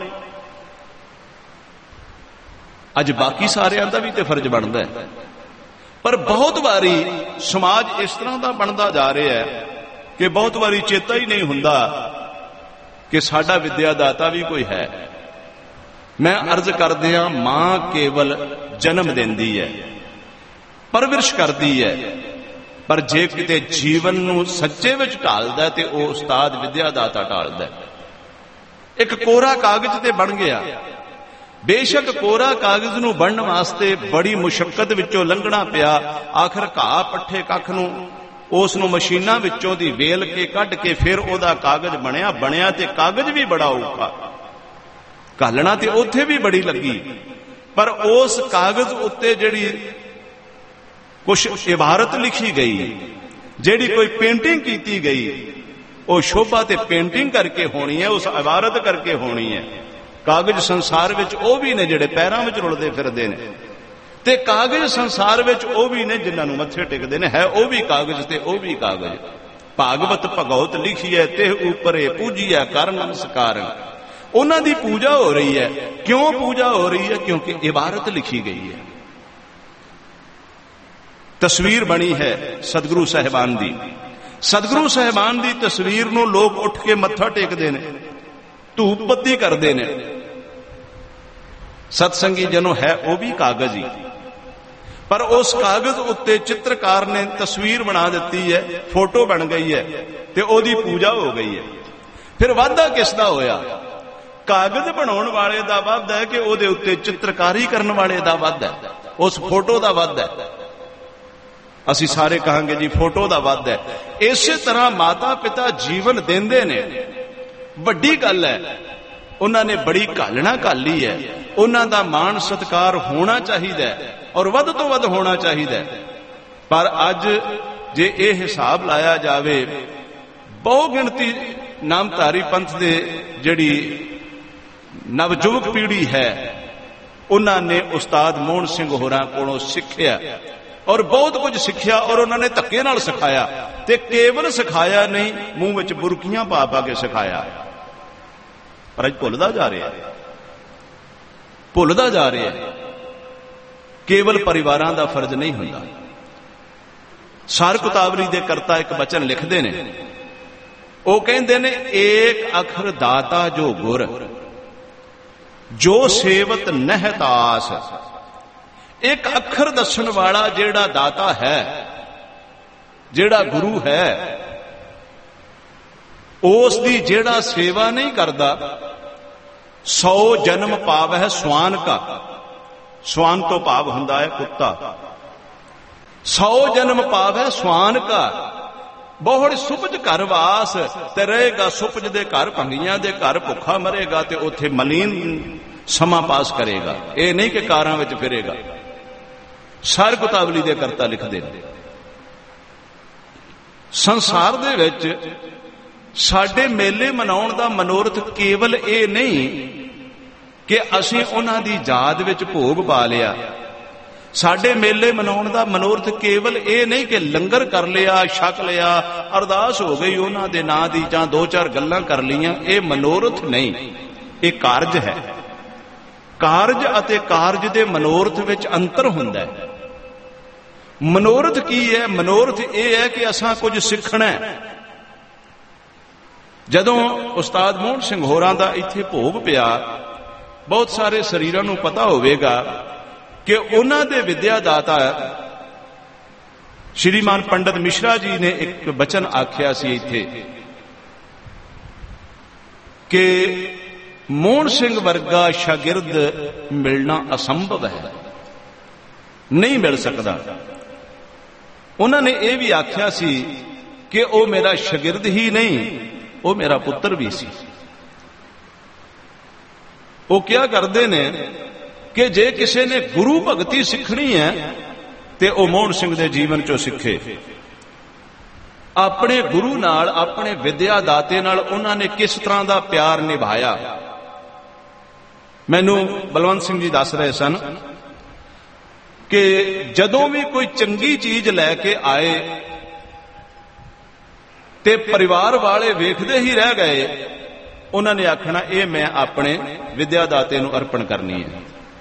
ਅੱਜ ਬਾਕੀ ਸਾਰਿਆਂ ਦਾ ਵੀ ਤੇ ਫਰਜ਼ ਬਣਦਾ ਹੈ, ਪਰ ਬਹੁਤ ਵਾਰੀ ਸਮਾਜ ਇਸ ਤਰ੍ਹਾਂ ਦਾ ਬਣਦਾ ਜਾ ਰਿਹਾ ਹੈ ਕਿ ਬਹੁਤ ਵਾਰੀ ਚੇਤਾ ਹੀ ਨਹੀਂ ਹੁੰਦਾ ਕਿ ਸਾਡਾ ਵਿਦਿਆ ਦਾਤਾ ਵੀ ਕੋਈ ਹੈ। ਮੈਂ ਅਰਜ਼ ਕਰਦਿਆਂ, ਮਾਂ ਕੇਵਲ ਜਨਮ ਦਿੰਦੀ ਹੈ, ਪਰਵਰਿਸ਼ ਕਰਦੀ ਹੈ, ਪਰ ਜੇ ਕਿਤੇ ਜੀਵਨ ਨੂੰ ਸੱਚੇ ਵਿੱਚ ਢਾਲਦਾ ਤੇ ਉਹ ਉਸਤਾਦ ਵਿਦਿਆ ਦਾਤਾ ਢਾਲਦਾ। ਇੱਕ ਕੋਰਾ ਕਾਗਜ਼ ਤੇ ਬਣ ਗਿਆ, ਬੇਸ਼ੱਕ ਕੋਰਾ ਕਾਗਜ਼ ਨੂੰ ਬਣਨ ਵਾਸਤੇ ਬੜੀ ਮੁਸ਼ੱਕਤ ਵਿੱਚੋਂ ਲੰਘਣਾ ਪਿਆ, ਆਖਰ ਘਾਹ ਪੱਠੇ ਕੱਖ ਨੂੰ ਉਸ ਨੂੰ ਮਸ਼ੀਨਾਂ ਵਿੱਚੋਂ ਦੀ ਵੇਲ ਕੇ ਕੱਢ ਕੇ ਫਿਰ ਉਹਦਾ ਕਾਗਜ਼ ਬਣਿਆ ਤੇ ਕਾਗਜ਼ ਵੀ ਬੜਾ ਔਖਾ, ਘਾਲਣਾ ਤੇ ਉੱਥੇ ਵੀ ਬੜੀ ਲੱਗੀ, ਪਰ ਉਸ ਕਾਗਜ਼ ਉੱਤੇ ਜਿਹੜੀ ਕੁਛ ਇਬਾਰਤ ਲਿਖੀ ਗਈ, ਜਿਹੜੀ ਕੋਈ ਪੇਂਟਿੰਗ ਕੀਤੀ ਗਈ, ਉਹ ਸ਼ੋਭਾ ਤੇ ਪੇਂਟਿੰਗ ਕਰਕੇ ਹੋਣੀ ਹੈ, ਉਸ ਇਬਾਰਤ ਕਰਕੇ ਹੋਣੀ ਹੈ। ਕਾਗਜ਼ ਸੰਸਾਰ ਵਿੱਚ ਉਹ ਵੀ ਨੇ ਜਿਹੜੇ ਪੈਰਾਂ ਵਿੱਚ ਰੁਲਦੇ ਫਿਰਦੇ ਨੇ, ਤੇ ਕਾਗਜ਼ ਸੰਸਾਰ ਵਿੱਚ ਉਹ ਵੀ ਨੇ ਜਿਨ੍ਹਾਂ ਨੂੰ ਮੱਥੇ ਟੇਕਦੇ ਨੇ, ਹੈ ਉਹ ਵੀ ਕਾਗਜ਼ ਤੇ ਉਹ ਵੀ ਕਾਗਜ਼। ਭਾਗਵਤ ਭਗਉਤ ਲਿਖੀਐ ਤੇ ਉਪਰੇ ਪੂਜੀਐ ਕਰ ਨਮਸਕਾਰ। ਉਹਨਾਂ ਦੀ ਪੂਜਾ ਹੋ ਰਹੀ ਹੈ। ਕਿਉਂ ਪੂਜਾ ਹੋ ਰਹੀ ਹੈ? ਕਿਉਂਕਿ ਇਬਾਰਤ ਲਿਖੀ ਗਈ ਹੈ, ਤਸਵੀਰ ਬਣੀ ਹੈ ਸਤਿਗੁਰੂ ਸਾਹਿਬਾਨ ਦੀ। ਸਤਿਗੁਰੂ ਸਾਹਿਬਾਨ ਦੀ ਤਸਵੀਰ ਨੂੰ ਲੋਕ ਉੱਠ ਕੇ ਮੱਥਾ ਟੇਕਦੇ ਨੇ, ਧੂਪ ਬੱਤੀ ਕਰਦੇ ਨੇ। ਸਤਸੰਗੀ ਜਨੋ ਹੈ ਉਹ ਵੀ ਕਾਗਜ਼ ਹੀ, ਪਰ ਉਸ ਕਾਗਜ਼ ਉੱਤੇ ਚਿੱਤਰਕਾਰ ਨੇ ਤਸਵੀਰ ਬਣਾ ਦਿੱਤੀ ਹੈ, ਫੋਟੋ ਬਣ ਗਈ ਹੈ ਤੇ ਉਹਦੀ ਪੂਜਾ ਹੋ ਗਈ ਹੈ। ਫਿਰ ਵਾਧਾ ਕਿਸ ਦਾ ਹੋਇਆ? ਕਾਗਜ਼ ਬਣਾਉਣ ਵਾਲੇ ਦਾ ਵਾਧਾ ਹੈ ਕਿ ਉਹਦੇ ਉੱਤੇ ਚਿੱਤਰਕਾਰੀ ਕਰਨ ਵਾਲੇ ਦਾ ਵਾਧਾ ਹੈ, ਉਸ ਫੋਟੋ ਦਾ ਵਾਧਾ ਹੈ। ਅਸੀਂ ਸਾਰੇ ਕਹਾਂਗੇ ਜੀ ਫੋਟੋ ਦਾ ਵਾਧਾ ਹੈ। ਇਸੇ ਤਰ੍ਹਾਂ ਮਾਤਾ ਪਿਤਾ ਜੀਵਨ ਦਿੰਦੇ ਨੇ, ਵੱਡੀ ਗੱਲ ਹੈ, ਉਹਨਾਂ ਨੇ ਬੜੀ ਘਾਲਣਾ ਘਾਲੀ ਹੈ, ਉਹਨਾਂ ਦਾ ਮਾਣ ਸਤਿਕਾਰ ਹੋਣਾ ਚਾਹੀਦਾ ਹੈ ਔਰ ਵੱਧ ਤੋਂ ਵੱਧ ਹੋਣਾ ਚਾਹੀਦਾ ਹੈ। ਪਰ ਅੱਜ ਜੇ ਇਹ ਹਿਸਾਬ ਲਾਇਆ ਜਾਵੇ, ਬਹੁ ਗਿਣਤੀ ਨਾਮਧਾਰੀ ਪੰਥ ਦੇ ਜਿਹੜੀ ਨਵਜੁਵਕ ਪੀੜ੍ਹੀ ਹੈ, ਉਹਨਾਂ ਨੇ ਉਸਤਾਦ ਮੋਹਨ ਸਿੰਘ ਹੋਰਾਂ ਕੋਲੋਂ ਸਿੱਖਿਆ ਔਰ ਬਹੁਤ ਕੁਝ ਸਿੱਖਿਆ, ਔਰ ਉਹਨਾਂ ਨੇ ਧੱਕੇ ਨਾਲ ਸਿਖਾਇਆ, ਤੇ ਕੇਵਲ ਸਿਖਾਇਆ ਨਹੀਂ, ਮੂੰਹ ਵਿੱਚ ਬੁਰਕੀਆਂ ਪਾ ਪਾ ਕੇ ਸਿਖਾਇਆ। ਪਰ ਅੱਜ ਭੁੱਲਦਾ ਜਾ ਰਿਹਾ, ਭੁੱਲਦਾ ਜਾ ਰਿਹਾ। ਕੇਵਲ ਪਰਿਵਾਰਾਂ ਦਾ ਫਰਜ਼ ਨਹੀਂ ਹੁੰਦਾ। ਸਾਰ ਕੁਤਾਵਲੀ ਦੇ ਕਰਤਾ ਇੱਕ ਬਚਨ ਲਿਖਦੇ ਨੇ, ਉਹ ਕਹਿੰਦੇ ਨੇ, ਏਕ ਅਖਰ ਦਾਤਾ ਜੋ ਗੁਰ, ਜੋ ਸੇਵਤ ਨਹਿਤਾਸ। ਇੱਕ ਅੱਖਰ ਦੱਸਣ ਵਾਲਾ ਜਿਹੜਾ ਦਾਤਾ ਹੈ, ਜਿਹੜਾ ਗੁਰੂ ਹੈ, ਉਸ ਦੀ ਜਿਹੜਾ ਸੇਵਾ ਨਹੀਂ ਕਰਦਾ, 100 ਜਨਮ ਪਾਵਹਿ ਸਵਾਨ ਕਾ। ਸਵਾਨ ਤੋਂ ਭਾਵ ਹੁੰਦਾ ਹੈ ਕੁੱਤਾ। 100 ਜਨਮ ਪਾਵਹਿ ਸਵਾਨ ਕਾ। ਬਹੁੜ ਸੁਪਜ ਘਰ ਵਾਸ, ਤੇ ਰਹੇਗਾ ਸੁਪਜ ਦੇ ਘਰ, ਭੰਗੀਆਂ ਦੇ ਘਰ, ਭੁੱਖਾ ਮਰੇਗਾ ਤੇ ਉੱਥੇ ਮਲੀਨ ਸਮਾਂ ਪਾਸ ਕਰੇਗਾ। ਇਹ ਨਹੀਂ ਕਿ ਕਾਰਾਂ ਵਿੱਚ ਫਿਰੇਗਾ। ਸਾਰ ਕੁਤਾਵਲੀ ਦੇ ਕਰਤਾ ਲਿਖਦੇ ਨੇ, ਸੰਸਾਰ ਦੇ ਵਿੱਚ ਸਾਡੇ ਮੇਲੇ ਮਨਾਉਣ ਦਾ ਮਨੋਰਥ ਕੇਵਲ ਇਹ ਨਹੀਂ ਕਿ ਅਸੀਂ ਉਹਨਾਂ ਦੀ ਯਾਦ ਵਿੱਚ ਭੋਗ ਪਾ ਲਿਆ। ਸਾਡੇ ਮੇਲੇ ਮਨਾਉਣ ਦਾ ਮਨੋਰਥ ਕੇਵਲ ਇਹ ਨਹੀਂ ਕਿ ਲੰਗਰ ਕਰ ਲਿਆ, ਛਕ ਲਿਆ, ਅਰਦਾਸ ਹੋ ਗਈ ਉਹਨਾਂ ਦੇ ਨਾਂ ਦੀ, ਜਾਂ 2-4 ਗੱਲਾਂ ਕਰ ਲਈਆਂ। ਇਹ ਮਨੋਰਥ ਨਹੀਂ, ਇਹ ਕਾਰਜ ਹੈ। ਕਾਰਜ ਅਤੇ ਕਾਰਜ ਦੇ ਮਨੋਰਥ ਵਿੱਚ ਅੰਤਰ ਹੁੰਦਾ ਹੈ। ਮਨੋਰਥ ਕੀ ਹੈ? ਮਨੋਰਥ ਇਹ ਹੈ ਕਿ ਅਸਾਂ ਕੁਝ ਸਿੱਖਣਾ ਹੈ। ਜਦੋਂ ਉਸਤਾਦ ਮੋਹਨ ਸਿੰਘ ਹੋਰਾਂ ਦਾ ਇੱਥੇ ਭੋਗ ਪਿਆ, ਬਹੁਤ ਸਾਰੇ ਸਰੀਰਾਂ ਨੂੰ ਪਤਾ ਹੋਵੇਗਾ ਕਿ ਉਹਨਾਂ ਦੇ ਵਿਦਿਆ ਦਾਤਾ ਸ਼੍ਰੀਮਾਨ ਪੰਡਤ ਮਿਸ਼ਰਾ ਜੀ ਨੇ ਇੱਕ ਬਚਨ ਆਖਿਆ ਸੀ ਇੱਥੇ ਕਿ ਮੋਹਨ ਸਿੰਘ ਵਰਗਾ ਸ਼ਾਗਿਰਦ ਮਿਲਣਾ ਅਸੰਭਵ ਹੈ, ਨਹੀਂ ਮਿਲ ਸਕਦਾ। ਉਹਨਾਂ ਨੇ ਇਹ ਵੀ ਆਖਿਆ ਸੀ ਕਿ ਉਹ ਮੇਰਾ ਸ਼ਾਗਿਰਦ ਹੀ ਨਹੀਂ, ਉਹ ਮੇਰਾ ਪੁੱਤਰ ਵੀ ਸੀ। ਉਹ ਕਿਹਾ ਕਰਦੇ ਨੇ ਕਿ ਜੇ ਕਿਸੇ ਨੇ ਗੁਰੂ ਭਗਤੀ ਸਿੱਖਣੀ ਹੈ ਤੇ ਉਹ ਮੋਹਨ ਸਿੰਘ ਦੇ ਜੀਵਨ ਚੋਂ ਸਿੱਖੇ। ਆਪਣੇ ਗੁਰੂ ਨਾਲ, ਆਪਣੇ ਵਿਦਿਆ ਦਾਤੇ ਨਾਲ ਉਹਨਾਂ ਨੇ ਕਿਸ ਤਰ੍ਹਾਂ ਦਾ ਪਿਆਰ ਨਿਭਾਇਆ। ਮੈਨੂੰ ਬਲਵੰਤ ਸਿੰਘ ਜੀ ਦੱਸ ਰਹੇ ਸਨ ਕਿ ਜਦੋਂ ਵੀ ਕੋਈ ਚੰਗੀ ਚੀਜ਼ ਲੈ ਕੇ ਆਏ ਤੇ ਪਰਿਵਾਰ ਵਾਲੇ ਵੇਖਦੇ ਹੀ ਰਹਿ ਗਏ, ਉਹਨਾਂ ਨੇ ਆਖਣਾ ਇਹ ਮੈਂ ਆਪਣੇ ਵਿਦਿਆ ਦਾਤੇ ਨੂੰ ਅਰਪਣ ਕਰਨੀ ਹੈ।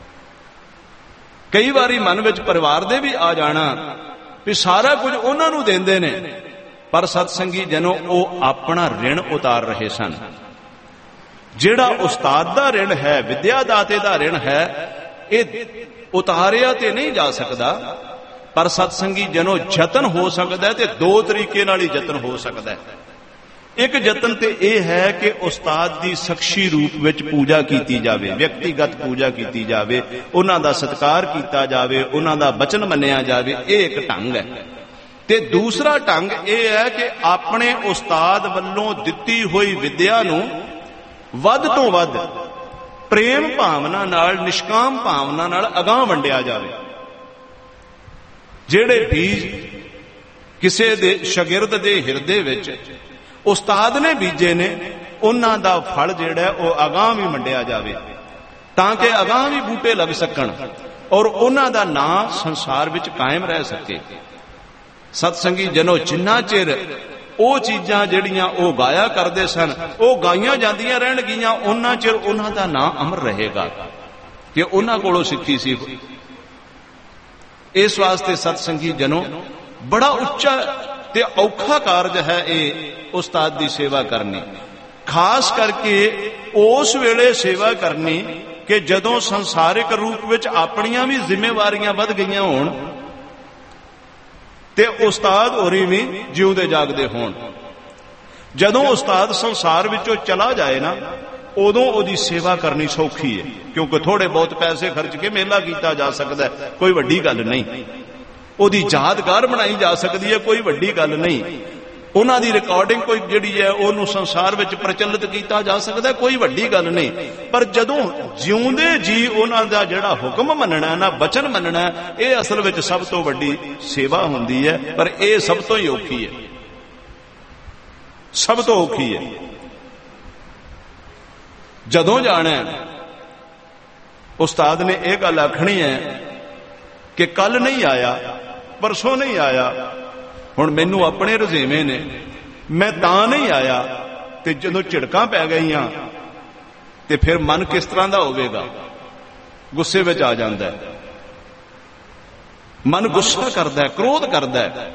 ਕਈ ਵਾਰੀ ਮਨ ਵਿੱਚ ਪਰਿਵਾਰ ਦੇ ਵੀ ਆ ਜਾਣਾ ਵੀ ਸਾਰਾ ਕੁਝ ਉਹਨਾਂ ਨੂੰ ਦਿੰਦੇ ਨੇ, ਪਰ ਸਤਸੰਗੀ ਜਨੋ ਉਹ ਆਪਣਾ ਰਿਣ ਉਤਾਰ ਰਹੇ ਸਨ। ਜਿਹੜਾ ਉਸਤਾਦ ਦਾ ਰਿਣ ਹੈ, ਵਿਦਿਆ ਦਾਤੇ ਦਾ ਰਿਣ ਹੈ, ਇਹ ਉਤਾਰਿਆ ਤੇ ਨਹੀਂ ਜਾ ਸਕਦਾ, ਪਰ ਸਤਸੰਗੀ ਜਨੋ ਯਤਨ ਹੋ ਸਕਦਾ ਤੇ ਦੋ ਤਰੀਕੇ ਨਾਲ ਹੀ ਯਤਨ ਹੋ ਸਕਦਾ। ਇੱਕ ਯਤਨ ਤੇ ਇਹ ਹੈ ਕਿ ਉਸਤਾਦ ਦੀ ਸ਼ਖਸੀ ਰੂਪ ਵਿੱਚ ਪੂਜਾ ਕੀਤੀ ਜਾਵੇ, ਵਿਅਕਤੀਗਤ ਪੂਜਾ ਕੀਤੀ ਜਾਵੇ, ਉਹਨਾਂ ਦਾ ਸਤਿਕਾਰ ਕੀਤਾ ਜਾਵੇ, ਉਹਨਾਂ ਦਾ ਬਚਨ ਮੰਨਿਆ ਜਾਵੇ। ਇਹ ਇੱਕ ਢੰਗ ਹੈ। ਤੇ ਦੂਸਰਾ ਢੰਗ ਇਹ ਹੈ ਕਿ ਆਪਣੇ ਉਸਤਾਦ ਵੱਲੋਂ ਦਿੱਤੀ ਹੋਈ ਵਿਦਿਆ ਨੂੰ ਵੱਧ ਤੋਂ ਵੱਧ ਪ੍ਰੇਮ ਭਾਵਨਾ ਨਾਲ, ਨਿਸ਼ਕਾਮ ਭਾਵਨਾ ਨਾਲ ਅਗਾਂਹ ਵੰਡਿਆ ਜਾਵੇ। ਜਿਹੜੇ ਬੀਜ ਕਿਸੇ ਦੇ ਸ਼ਾਗਿਰਦ ਦੇ ਹਿਰਦੇ ਵਿੱਚ ਉਸਤਾਦ ਨੇ ਬੀਜੇ ਨੇ, ਉਹਨਾਂ ਦਾ ਫਲ ਜਿਹੜਾ ਉਹ ਅਗਾਂਹ ਵੀ ਵੰਡਿਆ ਜਾਵੇ, ਤਾਂ ਕਿ ਅਗਾਂਹ ਵੀ ਬੂਟੇ ਲੱਗ ਸਕਣ ਔਰ ਉਹਨਾਂ ਦਾ ਨਾਂ ਸੰਸਾਰ ਵਿੱਚ ਕਾਇਮ ਰਹਿ ਸਕੇ। ਸਤਸੰਗੀ ਜਨੋ ਜਿੰਨਾ ਚਿਰ ਉਹ ਚੀਜ਼ਾਂ ਜਿਹੜੀਆਂ ਉਹ ਗਾਇਆ ਕਰਦੇ ਸਨ ਉਹ ਗਾਈਆਂ ਜਾਂਦੀਆਂ ਰਹਿਣਗੀਆਂ, ਉਹਨਾਂ ਚਿਰ ਉਹਨਾਂ ਦਾ ਨਾਂ ਅਮਰ ਰਹੇਗਾ ਕਿ ਉਹਨਾਂ ਕੋਲੋਂ ਸਿੱਖੀ ਸੀ। ਇਸ ਵਾਸਤੇ ਸਤਸੰਗੀ ਜਨੋ ਬੜਾ ਉੱਚਾ ਤੇ ਔਖਾ ਕਾਰਜ ਹੈ ਇਹ ਉਸਤਾਦ ਦੀ ਸੇਵਾ ਕਰਨੀ, ਖਾਸ ਕਰਕੇ ਉਸ ਵੇਲੇ ਸੇਵਾ ਕਰਨੀ ਕਿ ਜਦੋਂ ਸੰਸਾਰਿਕ ਰੂਪ ਵਿੱਚ ਆਪਣੀਆਂ ਵੀ ਜ਼ਿੰਮੇਵਾਰੀਆਂ ਵੱਧ ਗਈਆਂ ਹੋਣ ਤੇ ਉਸਤਾਦ ਹੋਰੀ ਵੀ ਜਿਉਂਦੇ ਜਾਗਦੇ ਹੋਣ। ਜਦੋਂ ਉਸਤਾਦ ਸੰਸਾਰ ਵਿੱਚੋਂ ਚਲਾ ਜਾਏ ਨਾ, ਉਦੋਂ ਉਹਦੀ ਸੇਵਾ ਕਰਨੀ ਸੌਖੀ ਹੈ, ਕਿਉਂਕਿ ਥੋੜੇ ਬਹੁਤ ਪੈਸੇ ਖਰਚ ਕੇ ਮੇਲਾ ਕੀਤਾ ਜਾ ਸਕਦਾ, ਕੋਈ ਵੱਡੀ ਗੱਲ ਨਹੀਂ। ਉਹਦੀ ਯਾਦਗਾਰ ਬਣਾਈ ਜਾ ਸਕਦੀ ਹੈ, ਕੋਈ ਵੱਡੀ ਗੱਲ ਨਹੀਂ। ਉਹਨਾਂ ਦੀ ਰਿਕਾਰਡਿੰਗ ਕੋਈ ਜਿਹੜੀ ਹੈ ਉਹਨੂੰ ਸੰਸਾਰ ਵਿੱਚ ਪ੍ਰਚਲਿਤ ਕੀਤਾ ਜਾ ਸਕਦਾ, ਕੋਈ ਵੱਡੀ ਗੱਲ ਨਹੀਂ। ਪਰ ਜਦੋਂ ਜਿਉਂਦੇ ਜੀ ਉਹਨਾਂ ਦਾ ਜਿਹੜਾ ਹੁਕਮ ਮੰਨਣਾ ਨਾ, ਬਚਨ ਮੰਨਣਾ, ਇਹ ਅਸਲ ਵਿੱਚ ਸਭ ਤੋਂ ਵੱਡੀ ਸੇਵਾ ਹੁੰਦੀ ਹੈ। ਪਰ ਇਹ ਸਭ ਤੋਂ ਹੀ ਔਖੀ ਹੈ, ਸਭ ਤੋਂ ਔਖੀ ਹੈ। ਜਦੋਂ ਜਾਣਾ ਉਸਤਾਦ ਨੇ ਇਹ ਗੱਲ ਆਖਣੀ ਹੈ ਕਿ ਕੱਲ ਨਹੀਂ ਆਇਆ, ਪਰਸੋਂ ਨਹੀਂ ਆਇਆ, ਹੁਣ ਮੈਨੂੰ ਆਪਣੇ ਰੁਝੇਵੇਂ ਨੇ, ਮੈਂ ਤਾਂ ਨਹੀਂ ਆਇਆ। ਤੇ ਜਦੋਂ ਝਿੜਕਾਂ ਪੈ ਗਈਆਂ ਤੇ ਫਿਰ ਮਨ ਕਿਸ ਤਰ੍ਹਾਂ ਦਾ ਹੋਵੇਗਾ? ਗੁੱਸੇ ਵਿੱਚ ਆ ਜਾਂਦਾ ਹੈ, ਮਨ ਗੁੱਸਾ ਕਰਦਾ ਹੈ, ਕ੍ਰੋਧ ਕਰਦਾ ਹੈ।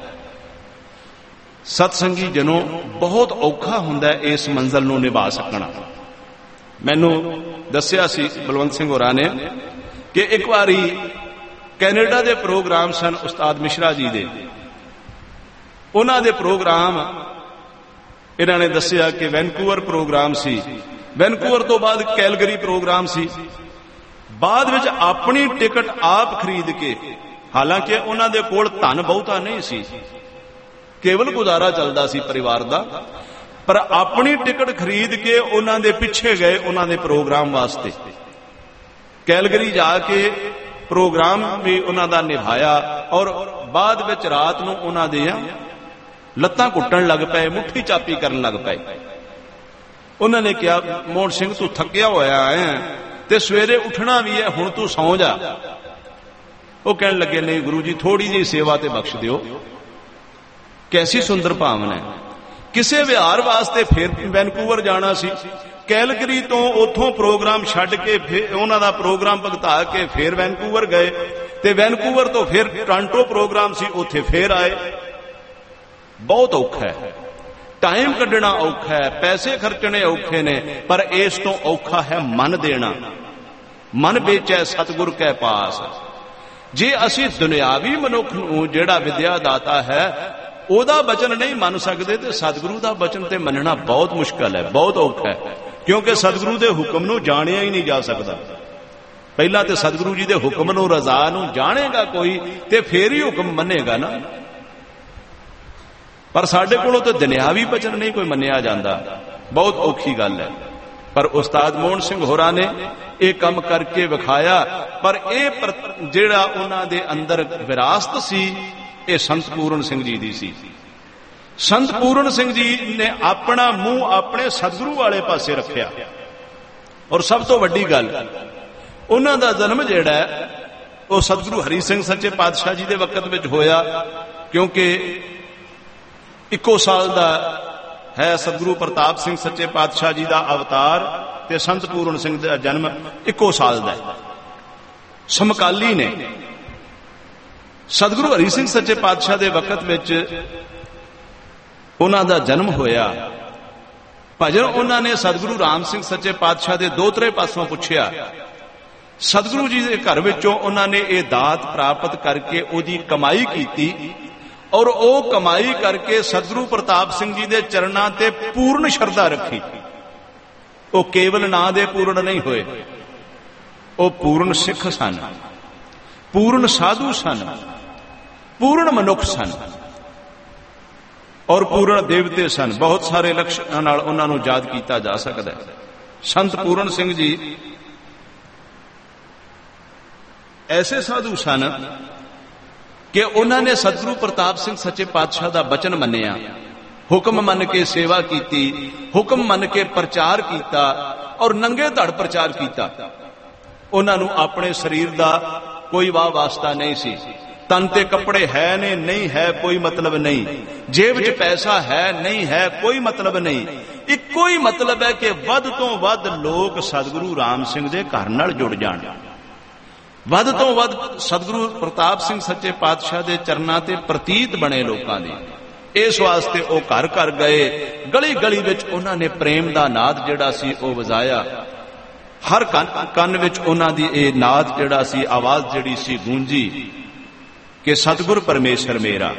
ਸਤਸੰਗੀ ਜਨੋ ਬਹੁਤ ਔਖਾ ਹੁੰਦਾ ਇਸ ਮੰਜ਼ਲ ਨੂੰ ਨਿਭਾ ਸਕਣਾ। ਮੈਨੂੰ ਦੱਸਿਆ ਸੀ ਬਲਵੰਤ ਸਿੰਘ ਹੋਰਾਂ ਨੇ ਕਿ ਇੱਕ ਵਾਰੀ ਕੈਨੇਡਾ ਦੇ ਪ੍ਰੋਗਰਾਮ ਸਨ ਉਸਤਾਦ ਮਿਸ਼ਰਾ ਜੀ ਦੇ। ਉਹਨਾਂ ਦੇ ਪ੍ਰੋਗਰਾਮ ਇਹਨਾਂ ਨੇ ਦੱਸਿਆ ਕਿ ਵੈਨਕੂਵਰ ਪ੍ਰੋਗਰਾਮ ਸੀ, ਵੈਨਕੂਵਰ ਤੋਂ ਬਾਅਦ ਕੈਲਗਰੀ ਪ੍ਰੋਗਰਾਮ ਸੀ। ਬਾਅਦ ਵਿੱਚ ਆਪਣੀ ਟਿਕਟ ਆਪ ਖਰੀਦ ਕੇ, ਹਾਲਾਂਕਿ ਉਹਨਾਂ ਦੇ ਕੋਲ ਧਨ ਬਹੁਤਾ ਨਹੀਂ ਸੀ, ਕੇਵਲ ਗੁਜ਼ਾਰਾ ਚੱਲਦਾ ਸੀ ਪਰਿਵਾਰ ਦਾ, ਪਰ ਆਪਣੀ ਟਿਕਟ ਖਰੀਦ ਕੇ ਉਹਨਾਂ ਦੇ ਪਿੱਛੇ ਗਏ ਉਹਨਾਂ ਦੇ ਪ੍ਰੋਗਰਾਮ ਵਾਸਤੇ। ਕੈਲਗਰੀ ਜਾ ਕੇ ਪ੍ਰੋਗਰਾਮ ਵੀ ਉਹਨਾਂ ਦਾ ਨਿਭਾਇਆ ਔਰ ਬਾਅਦ ਵਿੱਚ ਰਾਤ ਨੂੰ ਉਹਨਾਂ ਦੀਆਂ ਲੱਤਾਂ ਘੁੱਟਣ ਲੱਗ ਪਏ, ਮੁੱਠੀ ਚਾਪੀ ਕਰਨ ਲੱਗ ਪਏ। ਉਹਨਾਂ ਨੇ ਕਿਹਾ, ਮੋਹਨ ਸਿੰਘ ਤੂੰ ਥੱਕਿਆ ਹੋਇਆ ਹੈ ਤੇ ਸਵੇਰੇ ਉੱਠਣਾ ਵੀ ਹੈ, ਹੁਣ ਤੂੰ ਸੌਂ ਜਾ। ਉਹ ਕਹਿਣ ਲੱਗੇ, ਨਹੀਂ ਗੁਰੂ ਜੀ ਥੋੜੀ ਜਿਹੀ ਸੇਵਾ ਤੇ ਬਖਸ਼ ਦਿਓ। ਕੈਸੀ ਸੁੰਦਰ ਭਾਵਨਾ ਹੈ। ਕਿਸੇ ਵਿਹਾਰ ਵਾਸਤੇ ਫਿਰ ਵੈਨਕੂਵਰ ਜਾਣਾ ਸੀ, ਕੈਲਗਰੀ ਤੋਂ ਉੱਥੋਂ ਪ੍ਰੋਗਰਾਮ ਛੱਡ ਕੇ ਫਿਰ ਉਹਨਾਂ ਦਾ ਪ੍ਰੋਗਰਾਮ ਭੁਗਤਾ ਕੇ ਫਿਰ ਵੈਨਕੂਵਰ ਗਏ ਤੇ ਵੈਨਕੂਵਰ ਤੋਂ ਫਿਰ ਟੋਰਾਂਟੋ ਪ੍ਰੋਗਰਾਮ ਸੀ, ਉੱਥੇ ਫਿਰ ਆਏ। ਬਹੁਤ ਔਖਾ ਹੈ, ਟਾਈਮ ਕੱਢਣਾ ਔਖਾ ਹੈ, ਪੈਸੇ ਖਰਚਣੇ ਔਖੇ ਨੇ, ਪਰ ਇਸ ਤੋਂ ਔਖਾ ਹੈ ਮਨ ਦੇਣਾ। ਮਨ ਵੇਚੈ ਸਤਿਗੁਰ ਕੈ ਪਾਸ। ਜੇ ਅਸੀਂ ਦੁਨਿਆਵੀ ਮਨੁੱਖ ਨੂੰ ਜਿਹੜਾ ਵਿਦਿਆ ਦਾਤਾ ਹੈ ਉਹਦਾ ਬਚਨ ਨਹੀਂ ਮੰਨ ਸਕਦੇ ਤੇ ਸਤਿਗੁਰੂ ਦਾ ਬਚਨ ਤੇ ਮੰਨਣਾ ਬਹੁਤ ਮੁਸ਼ਕਲ ਹੈ, ਬਹੁਤ ਔਖਾ ਹੈ, ਕਿਉਂਕਿ ਸਤਿਗੁਰੂ ਦੇ ਹੁਕਮ ਨੂੰ ਜਾਣਿਆ ਹੀ ਨਹੀਂ ਜਾ ਸਕਦਾ। ਪਹਿਲਾਂ ਤੇ ਸਤਿਗੁਰੂ ਜੀ ਦੇ ਹੁਕਮ ਨੂੰ, ਰਜ਼ਾ ਨੂੰ ਜਾਣੇਗਾ ਕੋਈ ਤੇ ਫੇਰ ਹੀ ਹੁਕਮ ਮੰਨੇਗਾ ਨਾ। ਪਰ ਸਾਡੇ ਕੋਲੋਂ ਤਾਂ ਦੁਨਿਆਵੀ ਬਚਨ ਨਹੀਂ ਕੋਈ ਮੰਨਿਆ ਜਾਂਦਾ, ਬਹੁਤ ਔਖੀ ਗੱਲ ਹੈ। ਪਰ ਉਸਤਾਦ ਮੋਹਨ ਸਿੰਘ ਹੋਰਾਂ ਨੇ ਇਹ ਕੰਮ ਕਰਕੇ ਵਿਖਾਇਆ। ਪਰ ਇਹ ਜਿਹੜਾ ਉਹਨਾਂ ਦੇ ਅੰਦਰ ਵਿਰਾਸਤ ਸੀ, ਇਹ ਸੰਤ ਪੂਰਨ ਸਿੰਘ ਜੀ ਦੀ ਸੀ। ਸੰਤ ਪੂਰਨ ਸਿੰਘ ਜੀ ਨੇ ਆਪਣਾ ਮੂੰਹ ਆਪਣੇ ਸਤਿਗੁਰੂ ਵਾਲੇ ਪਾਸੇ ਰੱਖਿਆ। ਔਰ ਸਭ ਤੋਂ ਵੱਡੀ ਗੱਲ, ਉਹਨਾਂ ਦਾ ਜਨਮ ਜਿਹੜਾ ਉਹ ਸਤਿਗੁਰੂ ਹਰੀ ਸਿੰਘ ਸੱਚੇ ਪਾਤਸ਼ਾਹ ਜੀ ਦੇ ਵਕਤ ਵਿੱਚ ਹੋਇਆ, ਕਿਉਂਕਿ ਇੱਕੋ ਸਾਲ ਦਾ ਹੈ ਸਤਿਗੁਰੂ ਪ੍ਰਤਾਪ ਸਿੰਘ ਸੱਚੇ ਪਾਤਸ਼ਾਹ ਜੀ ਦਾ ਅਵਤਾਰ ਤੇ ਸੰਤ ਪੂਰਨ ਸਿੰਘ ਦਾ ਜਨਮ ਇੱਕੋ ਸਾਲ ਦਾ ਹੈ, ਸਮਕਾਲੀ ਨੇ। ਸਤਿਗੁਰੂ ਹਰੀ ਸਿੰਘ ਸੱਚੇ ਪਾਤਸ਼ਾਹ ਦੇ ਵਕਤ ਵਿੱਚ ਉਹਨਾਂ ਦਾ ਜਨਮ ਹੋਇਆ। ਭਜਨ ਉਹਨਾਂ ਨੇ ਸਤਿਗੁਰੂ ਰਾਮ ਸਿੰਘ ਸੱਚੇ ਪਾਤਸ਼ਾਹ ਦੇ ਦੋਤਰੇ ਪਾਸੋਂ ਪੁੱਛਿਆ। ਸਤਿਗੁਰੂ ਜੀ ਦੇ ਘਰ ਵਿੱਚੋਂ ਉਹਨਾਂ ਨੇ ਇਹ ਦਾਤ ਪ੍ਰਾਪਤ ਕਰਕੇ ਉਹਦੀ ਕਮਾਈ ਕੀਤੀ, ਔਰ ਉਹ ਕਮਾਈ ਕਰਕੇ ਸਤਿਗੁਰੂ ਪ੍ਰਤਾਪ ਸਿੰਘ ਜੀ ਦੇ ਚਰਨਾਂ ਤੇ ਪੂਰਨ ਸ਼ਰਧਾ ਰੱਖੀ। ਉਹ ਕੇਵਲ ਨਾਂ ਦੇ ਪੂਰਨ ਨਹੀਂ ਹੋਏ, ਉਹ ਪੂਰਨ ਸਿੱਖ ਸਨ, ਪੂਰਨ ਸਾਧੂ ਸਨ, ਪੂਰਨ ਮਨੁੱਖ ਸਨ, ਔਰ ਪੂਰਨ ਦੇਵਤੇ ਸਨ। ਬਹੁਤ ਸਾਰੇ ਲਕਸ਼ਣਾਂ ਨਾਲ ਉਹਨਾਂ ਨੂੰ ਯਾਦ ਕੀਤਾ ਜਾ ਸਕਦਾ ਹੈ। ਸੰਤ ਪੂਰਨ ਸਿੰਘ ਜੀ ਐਸੇ ਸਾਧੂ ਸਨ ਕਿ ਉਹਨਾਂ ਨੇ ਸਤਿਗੁਰੂ ਪ੍ਰਤਾਪ ਸਿੰਘ ਸੱਚੇ ਪਾਤਸ਼ਾਹ ਦਾ ਬਚਨ ਮੰਨਿਆ, ਹੁਕਮ ਮੰਨ ਕੇ ਸੇਵਾ ਕੀਤੀ, ਹੁਕਮ ਮੰਨ ਕੇ ਪ੍ਰਚਾਰ ਕੀਤਾ, ਔਰ ਨੰਗੇ ਧੜ ਪ੍ਰਚਾਰ ਕੀਤਾ। ਉਹਨਾਂ ਨੂੰ ਆਪਣੇ ਸਰੀਰ ਦਾ ਕੋਈ ਵਾਹ ਵਾਸਤਾ ਨਹੀਂ ਸੀ। ਤਨ ਤੇ ਕੱਪੜੇ ਹੈ ਨੇ, ਨਹੀਂ ਹੈ, ਕੋਈ ਮਤਲਬ ਨਹੀਂ। ਜੇਬ 'ਚ ਪੈਸਾ ਹੈ, ਨਹੀਂ ਹੈ, ਕੋਈ ਮਤਲਬ ਨਹੀਂ। ਇੱਕੋ ਹੀ ਮਤਲਬ ਹੈ ਕਿ ਵੱਧ ਤੋਂ ਵੱਧ ਲੋਕ ਸਤਿਗੁਰੂ ਰਾਮ ਸਿੰਘ ਦੇ ਘਰ ਨਾਲ ਜੁੜ ਜਾਣ, ਵੱਧ ਤੋਂ ਵੱਧ ਸਤਿਗੁਰੂ ਪ੍ਰਤਾਪ ਸਿੰਘ ਸੱਚੇ ਪਾਤਸ਼ਾਹ ਦੇ ਚਰਨਾਂ ਤੇ ਪ੍ਰਤੀਤ ਬਣੇ ਲੋਕਾਂ ਦੀ। ਇਸ ਵਾਸਤੇ ਉਹ ਘਰ ਘਰ ਗਏ, ਗਲੀ ਗਲੀ ਵਿੱਚ ਉਹਨਾਂ ਨੇ ਪ੍ਰੇਮ ਦਾ ਨਾਦ ਜਿਹੜਾ ਸੀ ਉਹ ਵਜਾਇਆ। ਹਰ ਕੰਨ ਵਿੱਚ ਉਹਨਾਂ ਦੀ ਇਹ ਨਾਦ ਜਿਹੜਾ ਸੀ, ਆਵਾਜ਼ ਜਿਹੜੀ ਸੀ ਗੂੰਜੀ ਕਿ ਸਤਿਗੁਰ ਪਰਮੇਸ਼ਰ ਮੇਰਾ।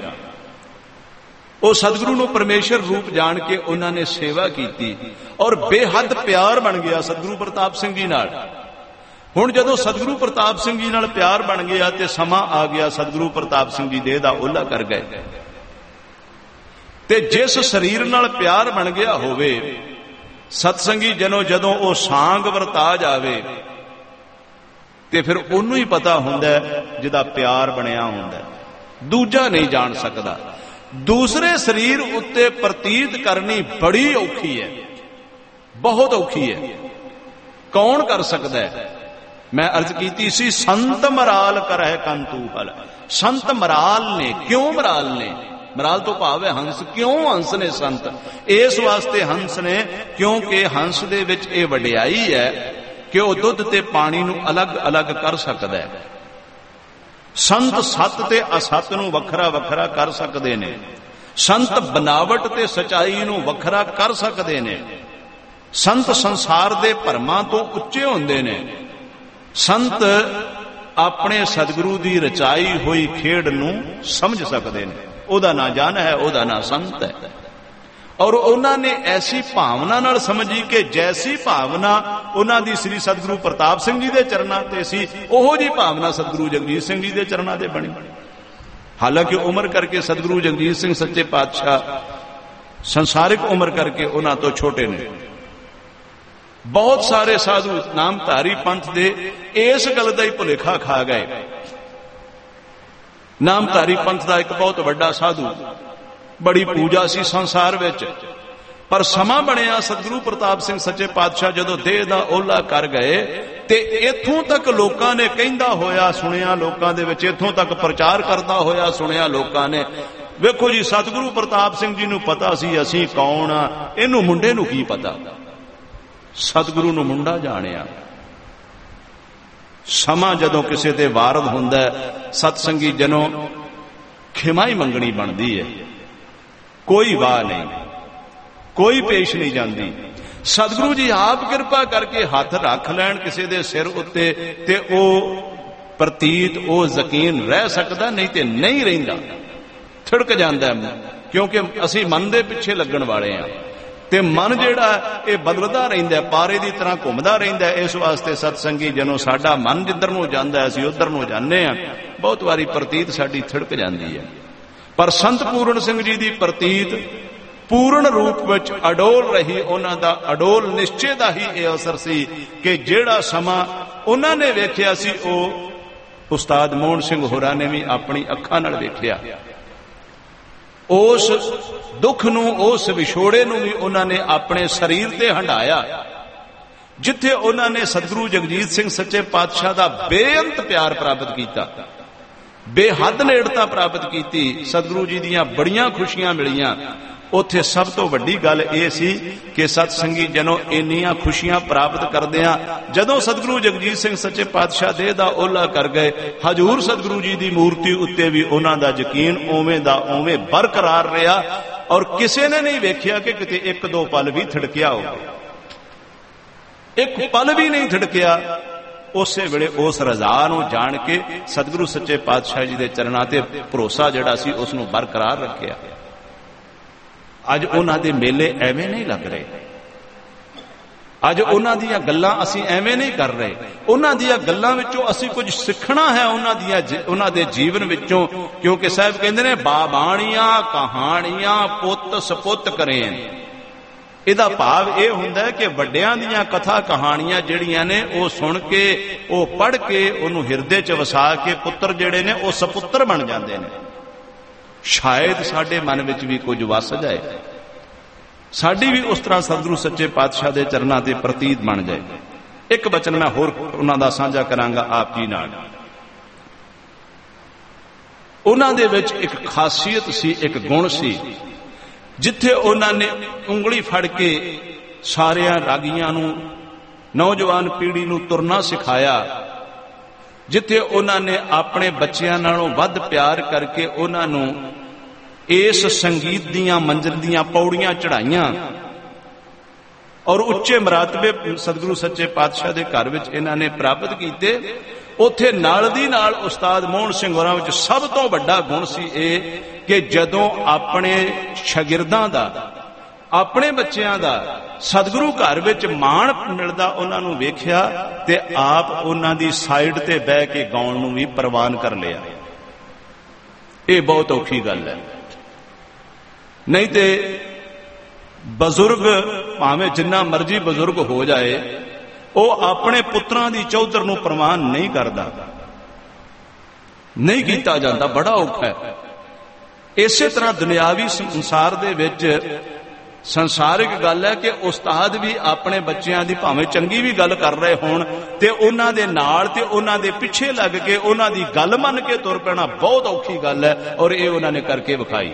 ਉਹ ਸਤਿਗੁਰੂ ਨੂੰ ਪਰਮੇਸ਼ਰ ਰੂਪ ਜਾਣ ਕੇ ਉਹਨਾਂ ਨੇ ਸੇਵਾ ਕੀਤੀ, ਔਰ ਬੇਹੱਦ ਪਿਆਰ ਬਣ ਗਿਆ ਸਤਿਗੁਰੂ ਪ੍ਰਤਾਪ ਸਿੰਘ ਜੀ ਨਾਲ। ਹੁਣ ਜਦੋਂ ਸਤਿਗੁਰੂ ਪ੍ਰਤਾਪ ਸਿੰਘ ਜੀ ਨਾਲ ਪਿਆਰ ਬਣ ਗਿਆ ਤੇ ਸਮਾਂ ਆ ਗਿਆ, ਸਤਿਗੁਰੂ ਪ੍ਰਤਾਪ ਸਿੰਘ ਜੀ ਦੇਹ ਦਾ ਓਹਲਾ ਕਰ ਗਏ। ਤੇ ਜਿਸ ਸਰੀਰ ਨਾਲ ਪਿਆਰ ਬਣ ਗਿਆ ਹੋਵੇ, ਸਤਸੰਗੀ ਜਨੋ ਜਦੋਂ ਉਹ ਸਾਂਗ ਵਰਤਾ ਜਾਵੇ ਤੇ ਫਿਰ ਉਹਨੂੰ ਹੀ ਪਤਾ ਹੁੰਦਾ ਜਿਹਦਾ ਪਿਆਰ ਬਣਿਆ ਹੁੰਦਾ, ਦੂਜਾ ਨਹੀਂ ਜਾਣ ਸਕਦਾ। ਦੂਸਰੇ ਸਰੀਰ ਉੱਤੇ ਪ੍ਰਤੀਤ ਕਰਨੀ ਬੜੀ ਔਖੀ ਹੈ, ਬਹੁਤ ਔਖੀ ਹੈ। ਕੌਣ ਕਰ ਸਕਦਾ ਹੈ? ਮੈਂ ਅਰਜ਼ ਕੀਤੀ ਸੀ, ਸੰਤ ਮਰਾਲ ਕਰਹਿ ਕੰਤੂ ਹਲ। ਸੰਤ ਮਰਾਲ ਨੇ। ਕਿਉਂ ਮਰਾਲ ਨੇ? ਮਰਾਲ ਤੋਂ ਭਾਵ ਹੈ ਹੰਸ। ਕਿਉਂ ਹੰਸ ਨੇ ਸੰਤ? ਇਸ ਵਾਸਤੇ ਹੰਸ ਨੇ ਕਿਉਂਕਿ ਹੰਸ ਦੇ ਵਿੱਚ ਇਹ ਵਡਿਆਈ ਹੈ ਕਿ ਉਹ ਦੁੱਧ ਤੇ ਪਾਣੀ ਨੂੰ ਅਲੱਗ-ਅਲੱਗ ਕਰ ਸਕਦਾ ਹੈ। ਸੰਤ ਸੱਤ ਤੇ ਅਸੱਤ ਨੂੰ ਵੱਖਰਾ ਵੱਖਰਾ ਕਰ ਸਕਦੇ ਨੇ। ਸੰਤ ਬਨਾਵਟ ਤੇ ਸਚਾਈ ਨੂੰ ਵੱਖਰਾ ਕਰ ਸਕਦੇ ਨੇ। ਸੰਤ ਸੰਸਾਰ ਦੇ ਭਰਮਾਂ ਤੋਂ ਉੱਚੇ ਹੁੰਦੇ ਨੇ। ਸੰਤ ਆਪਣੇ ਸਤਿਗੁਰੂ ਦੀ ਰਚਾਈ ਹੋਈ ਖੇਡ ਨੂੰ ਸਮਝ ਸਕਦੇ ਨੇ। ਉਹਦਾ ਨਾਂ ਜਨ ਹੈ, ਉਹਦਾ ਨਾਂ ਸੰਤ ਹੈ। ਔਰ ਉਹਨਾਂ ਨੇ ਐਸੀ ਭਾਵਨਾ ਨਾਲ ਸਮਝੀ ਕਿ ਜੈਸੀ ਭਾਵਨਾ ਉਹਨਾਂ ਦੀ ਸ੍ਰੀ ਸਤਿਗੁਰੂ ਪ੍ਰਤਾਪ ਸਿੰਘ ਜੀ ਦੇ ਚਰਨਾਂ ਤੇ ਸੀ, ਉਹੋ ਜਿਹੀ ਭਾਵਨਾ ਸਤਿਗੁਰੂ ਜਗਜੀਤ ਸਿੰਘ ਜੀ ਦੇ ਚਰਨਾਂ ਤੇ ਬਣੀ। ਹਾਲਾਂਕਿ ਉਮਰ ਕਰਕੇ ਸਤਿਗੁਰੂ ਜਗਜੀਤ ਸਿੰਘ ਸੱਚੇ ਪਾਤਸ਼ਾਹ ਸੰਸਾਰਿਕ ਉਮਰ ਕਰਕੇ ਉਹਨਾਂ ਤੋਂ ਛੋਟੇ ਨੇ। ਬਹੁਤ ਸਾਰੇ ਸਾਧੂ ਨਾਮਧਾਰੀ ਪੰਥ ਦੇ ਇਸ ਗੱਲ ਦਾ ਹੀ ਭੁਲੇਖਾ ਖਾ ਗਏ। ਨਾਮਧਾਰੀ ਪੰਥ ਦਾ ਇੱਕ ਬਹੁਤ ਵੱਡਾ ਸਾਧੂ, ਬੜੀ ਪੂਜਾ ਸੀ ਸੰਸਾਰ ਵਿੱਚ, ਪਰ ਸਮਾਂ ਬਣਿਆ ਸਤਿਗੁਰੂ ਪ੍ਰਤਾਪ ਸਿੰਘ ਸੱਚੇ ਪਾਤਸ਼ਾਹ ਜਦੋਂ ਦੇਹ ਦਾ ਓਹਲਾ ਕਰ ਗਏ ਤੇ ਇੱਥੋਂ ਤੱਕ ਲੋਕਾਂ ਨੇ ਕਹਿੰਦਾ ਹੋਇਆ ਸੁਣਿਆ, ਲੋਕਾਂ ਦੇ ਵਿੱਚ ਇੱਥੋਂ ਤੱਕ ਪ੍ਰਚਾਰ ਕਰਦਾ ਹੋਇਆ ਸੁਣਿਆ ਲੋਕਾਂ ਨੇ। ਵੇਖੋ ਜੀ, ਸਤਿਗੁਰੂ ਪ੍ਰਤਾਪ ਸਿੰਘ ਜੀ ਨੂੰ ਪਤਾ ਸੀ ਅਸੀਂ ਕੌਣ ਆ, ਇਹਨੂੰ ਮੁੰਡੇ ਨੂੰ ਕੀ ਪਤਾ। ਸਤਿਗੁਰੂ ਨੂੰ ਮੁੰਡਾ ਜਾਣਿਆ। ਸਮਾਂ ਜਦੋਂ ਕਿਸੇ ਤੇ ਵਾਰਦ ਹੁੰਦਾ, ਸਤਸੰਗੀ ਜਨੋਂ ਖਿਮਾ ਹੀ ਮੰਗਣੀ ਬਣਦੀ ਹੈ। ਕੋਈ ਵਾਹ ਨਹੀਂ, ਕੋਈ ਪੇਸ਼ ਨਹੀਂ ਜਾਂਦੀ। ਸਤਿਗੁਰੂ ਜੀ ਆਪ ਕਿਰਪਾ ਕਰਕੇ ਹੱਥ ਰੱਖ ਲੈਣ ਕਿਸੇ ਦੇ ਸਿਰ ਉੱਤੇ ਤੇ ਉਹ ਪ੍ਰਤੀਤ, ਉਹ ਯਕੀਨ ਰਹਿ ਸਕਦਾ, ਨਹੀਂ ਤੇ ਨਹੀਂ ਰਹਿੰਦਾ, ਥਿੜਕ ਜਾਂਦਾ। ਕਿਉਂਕਿ ਅਸੀਂ ਮਨ ਦੇ ਪਿੱਛੇ ਲੱਗਣ ਵਾਲੇ ਆ ਤੇ ਮਨ ਜਿਹੜਾ ਇਹ ਬਦਲਦਾ ਰਹਿੰਦਾ, ਪਾਰੇ ਦੀ ਤਰ੍ਹਾਂ ਘੁੰਮਦਾ ਰਹਿੰਦਾ। ਇਸ ਵਾਸਤੇ ਸਤਸੰਗੀ ਜਨੋਂ ਸਾਡਾ ਮਨ ਜਿੱਧਰ ਨੂੰ ਜਾਂਦਾ ਅਸੀਂ ਉਧਰ ਨੂੰ ਜਾਂਦੇ ਆ। ਬਹੁਤ ਵਾਰੀ ਪ੍ਰਤੀਤ ਸਾਡੀ ਥਿੜਕ ਜਾਂਦੀ ਹੈ। ਪਰ ਸੰਤ ਪੂਰਨ ਸਿੰਘ ਜੀ ਦੀ ਪ੍ਰਤੀਤ ਪੂਰਨ ਰੂਪ ਵਿੱਚ ਅਡੋਲ ਰਹੀ। ਉਹਨਾਂ ਦਾ ਅਡੋਲ ਨਿਸ਼ਚੇ ਦਾ ਹੀ ਇਹ ਅਸਰ ਸੀ ਕਿ ਜਿਹੜਾ ਸਮਾਂ ਉਹਨਾਂ ਨੇ ਵੇਖਿਆ ਸੀ ਉਹ ਉਸਤਾਦ ਮੋਹਨ ਸਿੰਘ ਹੋਰਾਂ ਨੇ ਵੀ ਆਪਣੀ ਅੱਖਾਂ ਨਾਲ ਵੇਖਿਆ। ਉਸ ਦੁੱਖ ਨੂੰ, ਉਸ ਵਿਛੋੜੇ ਨੂੰ ਵੀ ਉਹਨਾਂ ਨੇ ਆਪਣੇ ਸਰੀਰ ਤੇ ਹੰਢਾਇਆ। ਜਿੱਥੇ ਉਹਨਾਂ ਨੇ ਸਤਿਗੁਰੂ ਜਗਜੀਤ ਸਿੰਘ ਸੱਚੇ ਪਾਤਸ਼ਾਹ ਦਾ ਬੇਅੰਤ ਪਿਆਰ ਪ੍ਰਾਪਤ ਕੀਤਾ, ਬੇਹੱਦ ਨੇੜਤਾ ਪ੍ਰਾਪਤ ਕੀਤੀ, ਸਤਿਗੁਰੂ ਜੀ ਦੀਆਂ ਬੜੀਆਂ ਖੁਸ਼ੀਆਂ ਮਿਲੀਆਂ। ਉੱਥੇ ਸਭ ਤੋਂ ਵੱਡੀ ਗੱਲ ਇਹ ਸੀ ਕਿ ਸਤਸੰਗੀ ਜਨੋਂ ਇੰਨੀਆਂ ਖੁਸ਼ੀਆਂ ਪ੍ਰਾਪਤ ਕਰਦਿਆਂ ਜਦੋਂ ਸਤਿਗੁਰੂ ਜਗਜੀਤ ਸਿੰਘ ਸੱਚੇ ਪਾਤਸ਼ਾਹ ਦੇਹ ਦਾ ਓਹਲਾ ਕਰ ਗਏ, ਹਜ਼ੂਰ ਸਤਿਗੁਰੂ ਜੀ ਦੀ ਮੂਰਤੀ ਉੱਤੇ ਵੀ ਉਹਨਾਂ ਦਾ ਯਕੀਨ ਉਵੇਂ ਦਾ ਉਵੇਂ ਬਰਕਰਾਰ ਰਿਹਾ ਔਰ ਕਿਸੇ ਨੇ ਨਹੀਂ ਵੇਖਿਆ ਕਿ ਕਿਤੇ ਇੱਕ ਦੋ ਪਲ ਵੀ ਥੜਕਿਆ ਹੋਵੇ, ਇੱਕ ਪਲ ਵੀ ਨਹੀਂ ਥੜਕਿਆ। ਉਸੇ ਵੇਲੇ ਉਸ ਰਜ਼ਾ ਨੂੰ ਜਾਣ ਕੇ ਸਤਿਗੁਰੂ ਸੱਚੇ ਪਾਤਸ਼ਾਹ ਜੀ ਦੇ ਚਰਨਾਂ ਤੇ ਭਰੋਸਾ ਜਿਹੜਾ ਸੀ ਉਸ ਨੂੰ ਬਰਕਰਾਰ ਰੱਖਿਆ। ਅੱਜ ਉਹਨਾਂ ਦੇ ਮੇਲੇ ਐਵੇਂ ਨਹੀਂ ਲੱਗ ਰਹੇ, ਅੱਜ ਉਹਨਾਂ ਦੀਆਂ ਗੱਲਾਂ ਅਸੀਂ ਐਵੇਂ ਨਹੀਂ ਕਰ ਰਹੇ। ਉਹਨਾਂ ਦੀਆਂ ਗੱਲਾਂ ਵਿੱਚੋਂ ਅਸੀਂ ਕੁਝ ਸਿੱਖਣਾ ਹੈ, ਉਹਨਾਂ ਦੇ ਜੀਵਨ ਵਿੱਚੋਂ, ਕਿਉਂਕਿ ਸਾਹਿਬ ਕਹਿੰਦੇ ਨੇ ਬਾਬਾਣੀਆਂ ਕਹਾਣੀਆਂ ਪੁੱਤ ਸਪੁੱਤ ਕਰੇ। ਇਹਦਾ ਭਾਵ ਇਹ ਹੁੰਦਾ ਹੈ ਕਿ ਵੱਡਿਆਂ ਦੀਆਂ ਕਥਾ ਕਹਾਣੀਆਂ ਜਿਹੜੀਆਂ ਨੇ ਉਹ ਸੁਣ ਕੇ, ਉਹ ਪੜ੍ਹ ਕੇ, ਉਹਨੂੰ ਹਿਰਦੇ 'ਚ ਵਸਾ ਕੇ ਪੁੱਤਰ ਜਿਹੜੇ ਨੇ ਉਹ ਸਪੁੱਤਰ ਬਣ ਜਾਂਦੇ ਨੇ। ਸ਼ਾਇਦ ਸਾਡੇ ਮਨ ਵਿੱਚ ਵੀ ਕੁਝ ਵਸ ਜਾਏ, ਸਾਡੀ ਵੀ ਉਸ ਤਰ੍ਹਾਂ ਸਤਿਗੁਰੂ ਸੱਚੇ ਪਾਤਸ਼ਾਹ ਦੇ ਚਰਨਾਂ ਤੇ ਪ੍ਰਤੀਤ ਬਣ ਜਾਏ। ਇੱਕ ਬਚਨ ਮੈਂ ਹੋਰ ਉਹਨਾਂ ਦਾ ਸਾਂਝਾ ਕਰਾਂਗਾ ਆਪ ਜੀ ਨਾਲ। ਉਹਨਾਂ ਦੇ ਵਿੱਚ ਇੱਕ ਖਾਸੀਅਤ ਸੀ, ਇੱਕ ਗੁਣ ਸੀ। ਜਿੱਥੇ ਉਹਨਾਂ ਨੇ ਉਂਗਲੀ ਫੜ ਕੇ ਸਾਰਿਆਂ ਰਾਗੀਆਂ ਨੂੰ, ਨੌਜਵਾਨ ਪੀੜ੍ਹੀ ਨੂੰ ਤੁਰਨਾ ਸਿਖਾਇਆ, ਜਿੱਥੇ ਉਹਨਾਂ ਨੇ ਆਪਣੇ ਬੱਚਿਆਂ ਨਾਲੋਂ ਵੱਧ ਪਿਆਰ ਕਰਕੇ ਉਹਨਾਂ ਨੂੰ ਇਸ ਸੰਗੀਤ ਦੀਆਂ ਮੰਜ਼ਿਲ ਦੀਆਂ ਪੌੜੀਆਂ ਚੜ੍ਹਾਈਆਂ ਔਰ ਉੱਚੇ ਮਰਾਤਬੇ ਸਤਿਗੁਰੂ ਸੱਚੇ ਪਾਤਸ਼ਾਹ ਦੇ ਘਰ ਵਿੱਚ ਇਹਨਾਂ ਨੇ ਪ੍ਰਾਪਤ ਕੀਤੇ, ਉੱਥੇ ਨਾਲ ਦੀ ਨਾਲ ਉਸਤਾਦ ਮੋਹਨ ਸਿੰਘ ਹੋਰਾਂ ਵਿੱਚ ਸਭ ਤੋਂ ਵੱਡਾ ਗੁਣ ਸੀ ਇਹ ਕਿ ਜਦੋਂ ਆਪਣੇ ਸ਼ਾਗਿਰਦਾਂ ਦਾ, ਆਪਣੇ ਬੱਚਿਆਂ ਦਾ ਸਤਿਗੁਰੂ ਘਰ ਵਿੱਚ ਮਾਣ ਮਿਲਦਾ ਉਹਨਾਂ ਨੂੰ ਵੇਖਿਆ ਤੇ ਆਪ ਉਹਨਾਂ ਦੀ ਸਾਈਡ ਤੇ ਬਹਿ ਕੇ ਗਾਉਣ ਨੂੰ ਵੀ ਪ੍ਰਵਾਨ ਕਰ ਲਿਆ। ਇਹ ਬਹੁਤ ਔਖੀ ਗੱਲ ਹੈ। ਨਹੀਂ ਤੇ ਬਜ਼ੁਰਗ ਭਾਵੇਂ ਜਿੰਨਾ ਮਰਜ਼ੀ ਬਜ਼ੁਰਗ ਹੋ ਜਾਏ, ਉਹ ਆਪਣੇ ਪੁੱਤਰਾਂ ਦੀ ਚੌਧਰ ਨੂੰ ਪ੍ਰਵਾਨ ਨਹੀਂ ਕਰਦਾ, ਨਹੀਂ ਕੀਤਾ ਜਾਂਦਾ, ਬੜਾ ਔਖਾ ਹੈ। ਇਸੇ ਤਰ੍ਹਾਂ ਦੁਨਿਆਵੀ ਸੰਸਾਰ ਦੇ ਵਿੱਚ ਸੰਸਾਰਿਕ ਗੱਲ ਹੈ ਕਿ ਉਸਤਾਦ ਵੀ ਆਪਣੇ ਬੱਚਿਆਂ ਦੀ ਭਾਵੇਂ ਚੰਗੀ ਵੀ ਗੱਲ ਕਰ ਰਹੇ ਹੋਣ ਤੇ ਉਹਨਾਂ ਦੇ ਨਾਲ ਤੇ ਉਹਨਾਂ ਦੇ ਪਿੱਛੇ ਲੱਗ ਕੇ ਉਹਨਾਂ ਦੀ ਗੱਲ ਮੰਨ ਕੇ ਤੁਰ ਪੈਣਾ ਬਹੁਤ ਔਖੀ ਗੱਲ ਹੈ, ਔਰ ਇਹ ਉਹਨਾਂ ਨੇ ਕਰਕੇ ਵਿਖਾਈ।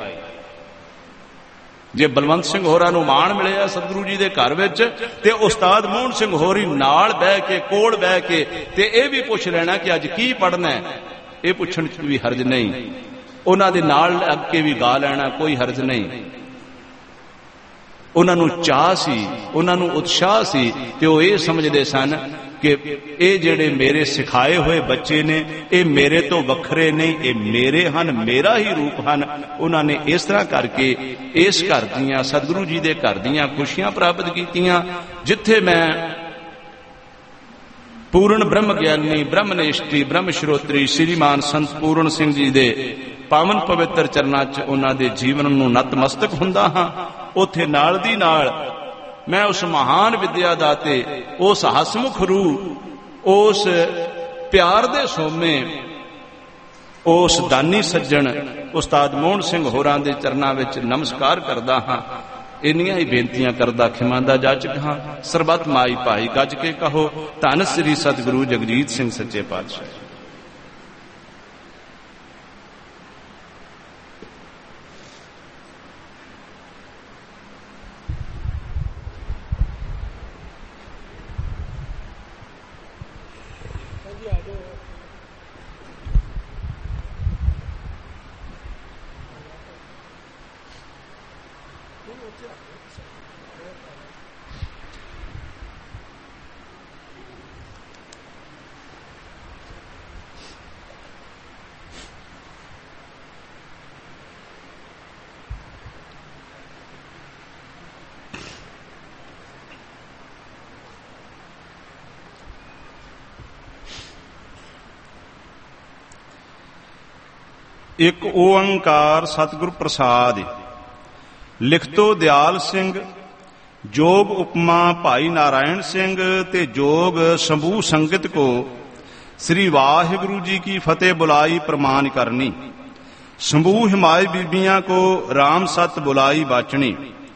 ਜੇ ਬਲਵੰਤ ਸਿੰਘ ਹੋਰਾਂ ਨੂੰ ਮਾਣ ਮਿਲਿਆ ਸਤਿਗੁਰੂ ਜੀ ਦੇ ਘਰ ਵਿੱਚ ਤੇ ਉਸਤਾਦ ਮੋਹਨ ਸਿੰਘ ਹੋਰੀ ਨਾਲ ਬਹਿ ਕੇ, ਕੋਲ ਬਹਿ ਕੇ ਤੇ ਇਹ ਵੀ ਪੁੱਛ ਲੈਣਾ ਕਿ ਅੱਜ ਕੀ ਪੜ੍ਹਨਾ ਹੈ, ਇਹ ਪੁੱਛਣ ਚ ਵੀ ਹਰਜ ਨਹੀਂ। ਉਹਨਾਂ ਦੇ ਨਾਲ ਲੱਗ ਕੇ ਵੀ ਗਾ ਲੈਣਾ, ਕੋਈ ਹਰਜ ਨਹੀਂ। ਉਹਨਾਂ ਨੂੰ ਚਾਹ ਸੀ, ਉਹਨਾਂ ਨੂੰ ਉਤਸ਼ਾਹ ਸੀ ਤੇ ਉਹ ਇਹ ਸਮਝਦੇ ਸਨ ਕਿ ਇਹ ਜਿਹੜੇ ਮੇਰੇ ਸਿਖਾਏ ਹੋਏ ਬੱਚੇ ਨੇ ਇਹ ਮੇਰੇ ਤੋਂ ਵੱਖਰੇ ਨਹੀਂ, ਇਹ ਮੇਰੇ ਹਨ, ਮੇਰਾ ਹੀ ਰੂਪ ਹਨ। ਉਹਨਾਂ ਨੇ ਇਸ ਤਰ੍ਹਾਂ ਕਰਕੇ ਇਸ ਘਰ ਦੀਆਂ, ਸਤਿਗੁਰੂ ਜੀ ਦੇ ਘਰ ਦੀਆਂ ਖੁਸ਼ੀਆਂ ਪ੍ਰਾਪਤ ਕੀਤੀਆਂ। ਜਿੱਥੇ ਮੈਂ ਪੂਰਨ ਬ੍ਰਹਮ ਗਿਆਨੀ, ਬ੍ਰਹਮਨਿਸ਼ਠੀ, ਬ੍ਰਹਮ ਸ਼ਰੋਤਰੀ ਸ਼੍ਰੀਮਾਨ ਸੰਤ ਪੂਰਨ ਸਿੰਘ ਜੀ ਦੇ ਪਾਵਨ ਪਵਿੱਤਰ ਚਰਨਾਂ 'ਚ ਉਹਨਾਂ ਦੇ ਜੀਵਨ ਨੂੰ ਨਤਮਸਤਕ ਹੁੰਦਾ ਹਾਂ, ਉੱਥੇ ਨਾਲ ਦੀ ਨਾਲ ਮੈਂ ਉਸ ਮਹਾਨ ਵਿਦਿਆ ਦਾਤੇ, ਉਸ ਹਸਮੁਖ ਰੂਹ, ਉਸ ਪਿਆਰ ਦੇ ਸੋਮੇ, ਉਸ ਦਾਨੀ ਸੱਜਣ ਉਸਤਾਦ ਮੋਹਨ ਸਿੰਘ ਹੋਰਾਂ ਦੇ ਚਰਨਾਂ ਵਿੱਚ ਨਮਸਕਾਰ ਕਰਦਾ ਹਾਂ। ਇੰਨੀਆਂ ਹੀ ਬੇਨਤੀਆਂ ਕਰਦਾ ਖਿਮਾ ਦਾ ਜਾਚਕ ਹਾਂ। ਸਰਬੱਤ ਮਾਈ ਭਾਈ ਗੱਜ ਕੇ ਕਹੋ ਧੰਨ ਸ੍ਰੀ ਸਤਿਗੁਰੂ ਜਗਜੀਤ ਸਿੰਘ ਸੱਚੇ ਪਾਤਸ਼ਾਹ। ਇੱਕ ਓੰਕਾਰ ਸਤਿਗੁਰ ਪ੍ਰਸਾਦਿ। ਲਿਖਤੋ ਦਿਆਲ ਸਿੰਘ, ਜੋਗ ਉਪਮਾ ਭਾਈ ਨਾਰਾਇਣ ਸਿੰਘ ਤੇ ਜੋਗ ਸ਼ੰਭੂ ਸੰਗਤ ਕੋ ਸ੍ਰੀ ਵਾਹਿਗੁਰੂ ਜੀ ਕੀ ਫਤਿਹ ਬੁਲਾਈ ਪ੍ਰਮਾਨ ਕਰਨੀ। शंभू हिमाय बीबियां को राम सत बुलाई बाचनी।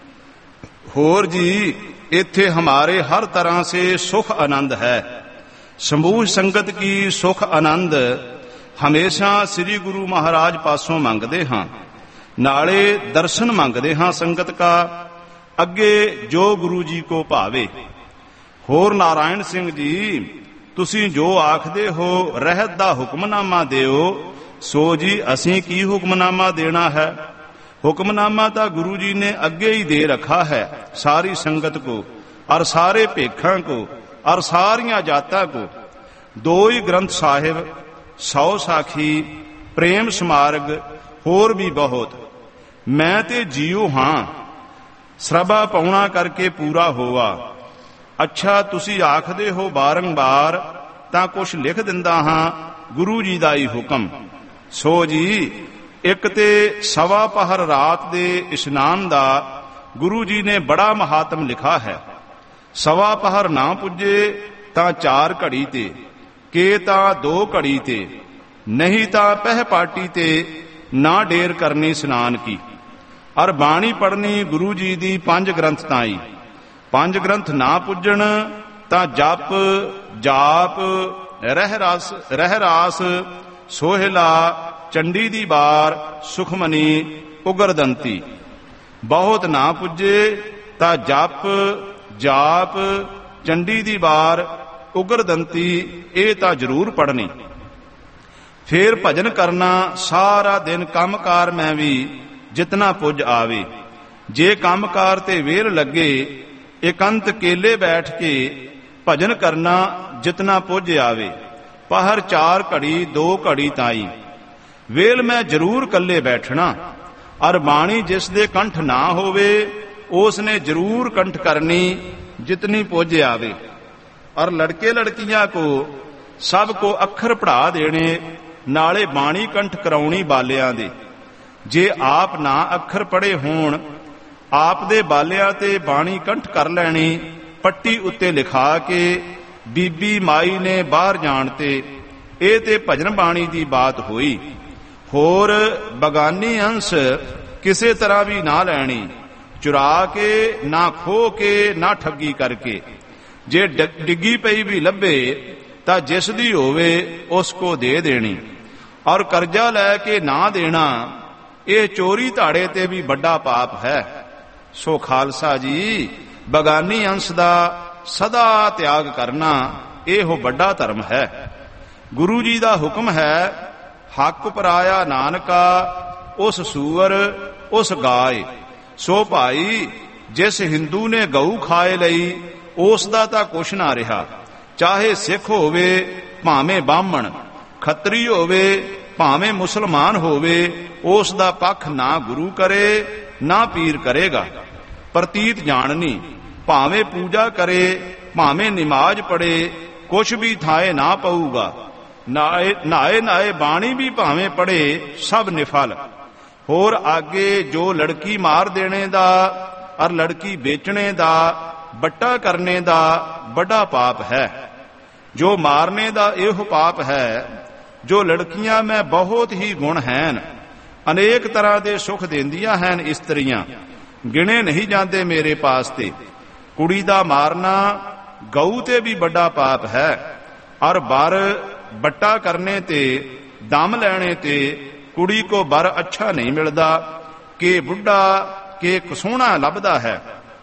होर जी इत्थे हमारे हर तरह से सुख आनंद है। शंभू संगत की सुख आनंद हमेशा श्री गुरु महाराज पासों मंगते हाँ, नाले दर्शन मंगते हाँ संगत का, अगे जो गुरु जी को भावे। होर नारायण सिंह जी तुसी जो आखदे हो रहत दा हुक्मनामा दिओ, सो जी असीं की हुक्मनामा देना है। हुक्मनामा तो गुरु जी ने अगे ही दे रखा है सारी संगत को और सारे भेखां को और सारियां जातां को। 2 ही ग्रंथ साहिब, 100 साखी, प्रेम स्मारग, होर भी बहुत। मैं ते जीओ हां सरबा पाउणा करके पूरा होवा। अच्छा तुसी आखदे हो बारंबार तां कुछ लिख दिंदा हां गुरु जी दा ही हुक्म। सो जी एक ते सवा पहर रात दे इशनान दा गुरु जी ने बड़ा महात्म लिखा है। सवा पहर ना पुजे तां 4 घड़ी ते, के तां 2 घड़ी ते, नहीं तां पह पाटी ते ना डेर करनी स्नान की। और बाणी पढ़नी गुरु जी दी 5 ग्रंथ ताई। 5 ग्रंथ ना पुजन तां जप जाप रह रास सोहला चंडी दी बार सुखमनी उगरदंती। बहुत ना पुजे तां जप जाप चंडी दी बार उगरदंती ये तां जरूर पढ़नी। फिर भजन करना सारा दिन कामकार में भी जितना पुज आवे। जे कामकार ते वेल लगे एकांत केले बैठ के भजन करना जितना पुज आवे। पहर 4 घड़ी 2 घड़ी ताई वेल में जरूर कल्ले बैठना। और बाणी जिस दे कंठ ना होवे उसने जरूर कंठ करनी जितनी पुज आवे। और लड़के लड़कियां को सब को अखर पढ़ा देने, नाले बाणी कंठ कराउणी बालियां दे। जे आप ना अखर पढ़े होण आप दे बालियां ते बाणी कंठ कर लैनी, पट्टी उत्ते लिखा के बीबी माई ने बाहर जाण ते। ए ते भजन बाणी दी बात होई। होर बगानी अंश किसे तरह भी ना लैनी, चुरा के ना खो के ना ठगी करके। जे डिग्गी पई भी लभे तां जिस दी होवे उसको दे देनी। और कर्जा लैके ना देना ये चोरी धाड़े ते भी बड़ा पाप है। सो खालसा जी बगानी अंश दा सदा त्याग करना यह बड़ा धर्म है। गुरु जी दा हुक्म है हक पराया नानका उस सूअर उस गाय। सो भाई जिस हिंदू ने गऊ खाए लई उस दा तां कुछ ना रहा। चाहे सिख होवे भावें बामण, खतरी होवे भावें मुसलमान होवे, उस दा पक्ष ना गुरु करे ना पीर करेगा। प्रतीत जाननी भावें पूजा करे भावें नमाज पढ़े कुछ भी थाए ना पऊगा। नाए नाए बाणी भी भावें पढ़े सब निफल। होर आगे जो लड़की मार देने दा और लड़की बेचने दा बट्टा करने दा बड़ा पाप है। जो मारने दा एह पाप है। जो लड़कियां में बहुत ही गुण हैं, अनेक तरह के सुख देंदियां हैं इस्त्रियां, गिने नहीं जाते मेरे पास ते। कुड़ी दा मारना गऊ ते भी बड़ा पाप है। और बर बट्टा करने ते दम लेने ते कुड़ी को बर अच्छा नहीं मिलता, के बुढ़ा के कसोहना लभदा है।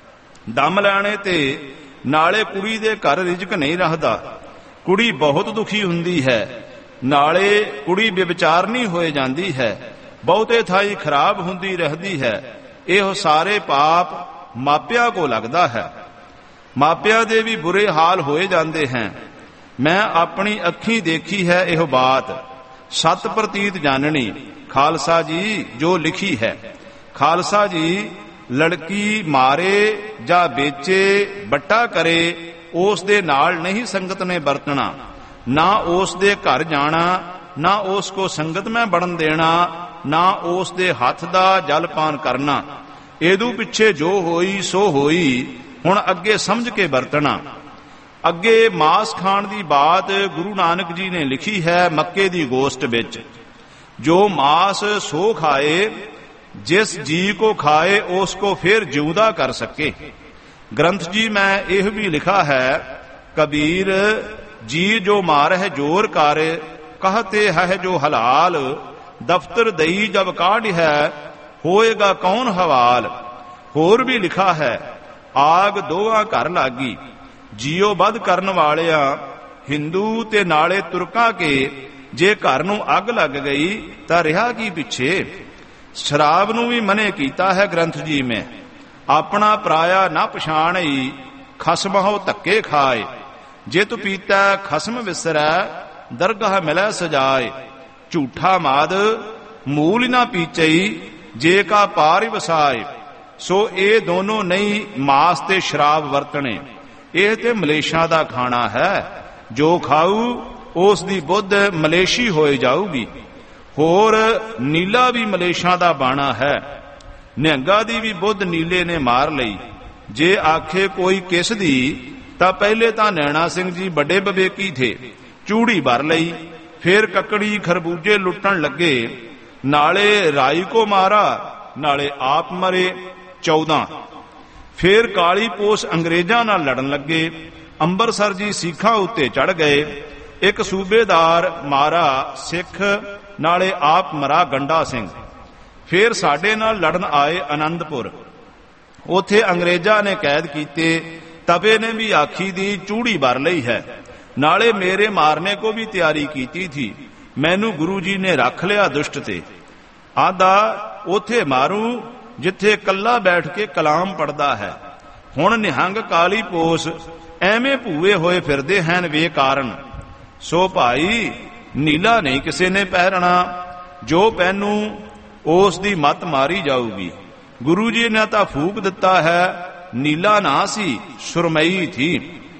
दम लेने ते नाले कुड़ी दे घर रिजक नहीं रहता। कुड़ी बहुत दुखी हुंदी है, नाले कुड़ी बेविचारनी होए जांदी है, बहुते थाई खराब हुंदी रहती है। यह सारे पाप मापिया को लगता है। मापिया दे भी बुरे हाल होए जाते हैं। मैं अपनी अखीं देखी है यह बात, सत प्रतीत जाननी। खालसा जी जो लिखी है। खालसा जी लड़की मारे जा बेचे बट्टा करे उस दे नाल नहीं संगत ने बरतना, ना उस दे घर जाना, ना उसको संगत में बढ़न देना, ना उस दे हाथ दा जलपान करना। एदू पिछे जो होई सो होई, हुण अगे समझ के बरतना। अगे मास खाण दी बात गुरु नानक जी ने लिखी है मक्के दी गोश्त विच। जो मांस सो खाए, जिस जी को खाए उसको फिर जिउदा कर सके। ग्रंथ जी में यह भी लिखा है, कबीर जी जो मारे जोर कर, कहते है जो हलाल, दफ्तर दई जब काढ़ है, होएगा कौन हवाल। होर भी लिखा है, आग दोवां घर लागी, जियो बध करन वालिया, हिंदू ते नाले तुरकां के, जे घर नूं अग लग गई तां रिहा की पिछे। शराब नूं भी मने कीता है ग्रंथ जी में, अपना पराया ना पछाणई, खसमहो धक्के खाए। जे तू पीता खसम विसरै, दरगाह मिलै सजाए। झूठा माद मूल ना पीचई, जे का पार वसाए। सो ये दोनों नहीं मांस ते शराब वरतने, यह ते मलेशा दा खाना है। जो खाऊ उस दी बुद्ध मलेशी होए जाऊगी। होर नीला भी मलेशा दा बाणा है, निहंगा दी भी बुद्ध नीले ने मार लई। जे आखे कोई किस दी, तां पहले तां नैना सिंह जी बड़े बवेकी थे, चूड़ी भर लई। फिर ककड़ी खरबूजे लुटन लगे, नाले राई को मारा, नाले आप मरे 14। फिर काली पोस अंग्रेजां नाल लड़न लगे, अंबरसर जी सिखां उत्ते चढ़ गए। एक सूबेदार मारा सिख, नाले आप मरा गंडा सिंह। फिर साडे नाल लड़न आए आनंदपुर, उथे अंग्रेजां ने कैद कीते। तबे ने भी आखी दी चूड़ी भर लई है, नाले मेरे मारने को भी तैयारी कीती थी। मैनू गुरु जी ने रख लिया दुष्ट ते, आदा उथे मारू जिथे कल्ला बैठ के कलाम पढ़दा है। हुण निहंग काली पोस एवें भूए होए फिरदे हैं वे कारण। सो भाई नीला नहीं किसी ने पहनना, जो पहनू उस दी मत मारी जाऊगी। गुरु जी ने तां फूक दिता है, नीला ना सी सुरमई थी।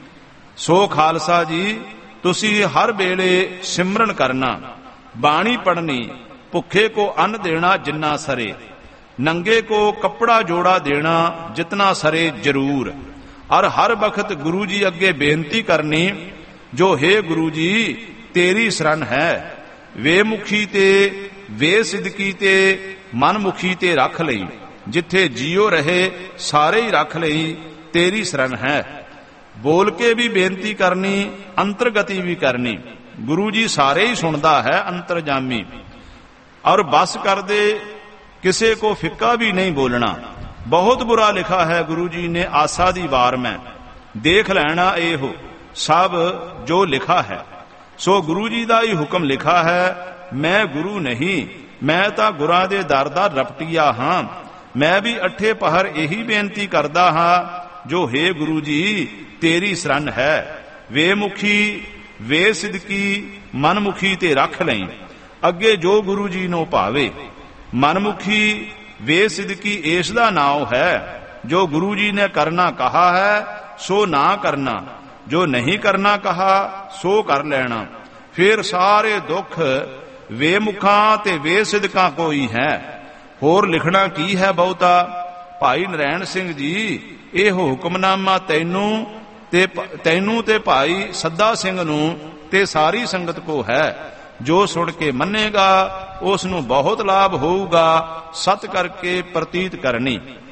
सो खालसा जी तुसी हर वेले सिमरन करना, बाणी पढ़नी, भुखे को अन्न देना जिन्ना सरे, नंगे को कपड़ा जोड़ा देना जितना सरे जरूर। और हर बखत गुरु जी अगे बेनती करनी, जो हे गुरु जी तेरी शरण है। वे मुखी ते वे सिदकी ते मन मुखी ते रख लई, जिथे जियो रहे सारे ही रख लई, तेरी शरण है। बोल के भी बेनती करनी, अंतर्गति भी करनी। गुरु जी सारे ही सुनदा है अंतरजामी। और बस कर दे किसे को फिक्का भी नहीं बोलना। बहुत बुरा लिखा है गुरु जी ने आसा दी वार में, देख लेना ए हो सब जो लिखा है। सो गुरु जी दा ही हुक्म लिखा है, मैं गुरु नहीं, मैं तां गुरां दे दर दा रपटिया हां। मैं भी अठे पहर यही बेनती करदा हां, जो हे गुरु जी तेरी शरण है। वे मुखी वे सिदकी मनमुखी ते रख लई, अगे जो गुरु जी नो भावे। मनमुखी वे सिदकी इस दा नाम है, जो गुरु जी ने करना कहा है सो ना करना, जो नहीं करना कहा सो कर लेना। फिर सारे दुख वे मुखा ते वे सिदका कोई है। होर लिखना की है बहुता। भाई नरैण सिंह जी यह हुक्मनामा तैनू ते भाई सद्दा सिंह नू ते सारी संगत को है। जो सुन के मन्नेगा उसनू बहुत लाभ होऊगा। सत करके प्रतीत करनी।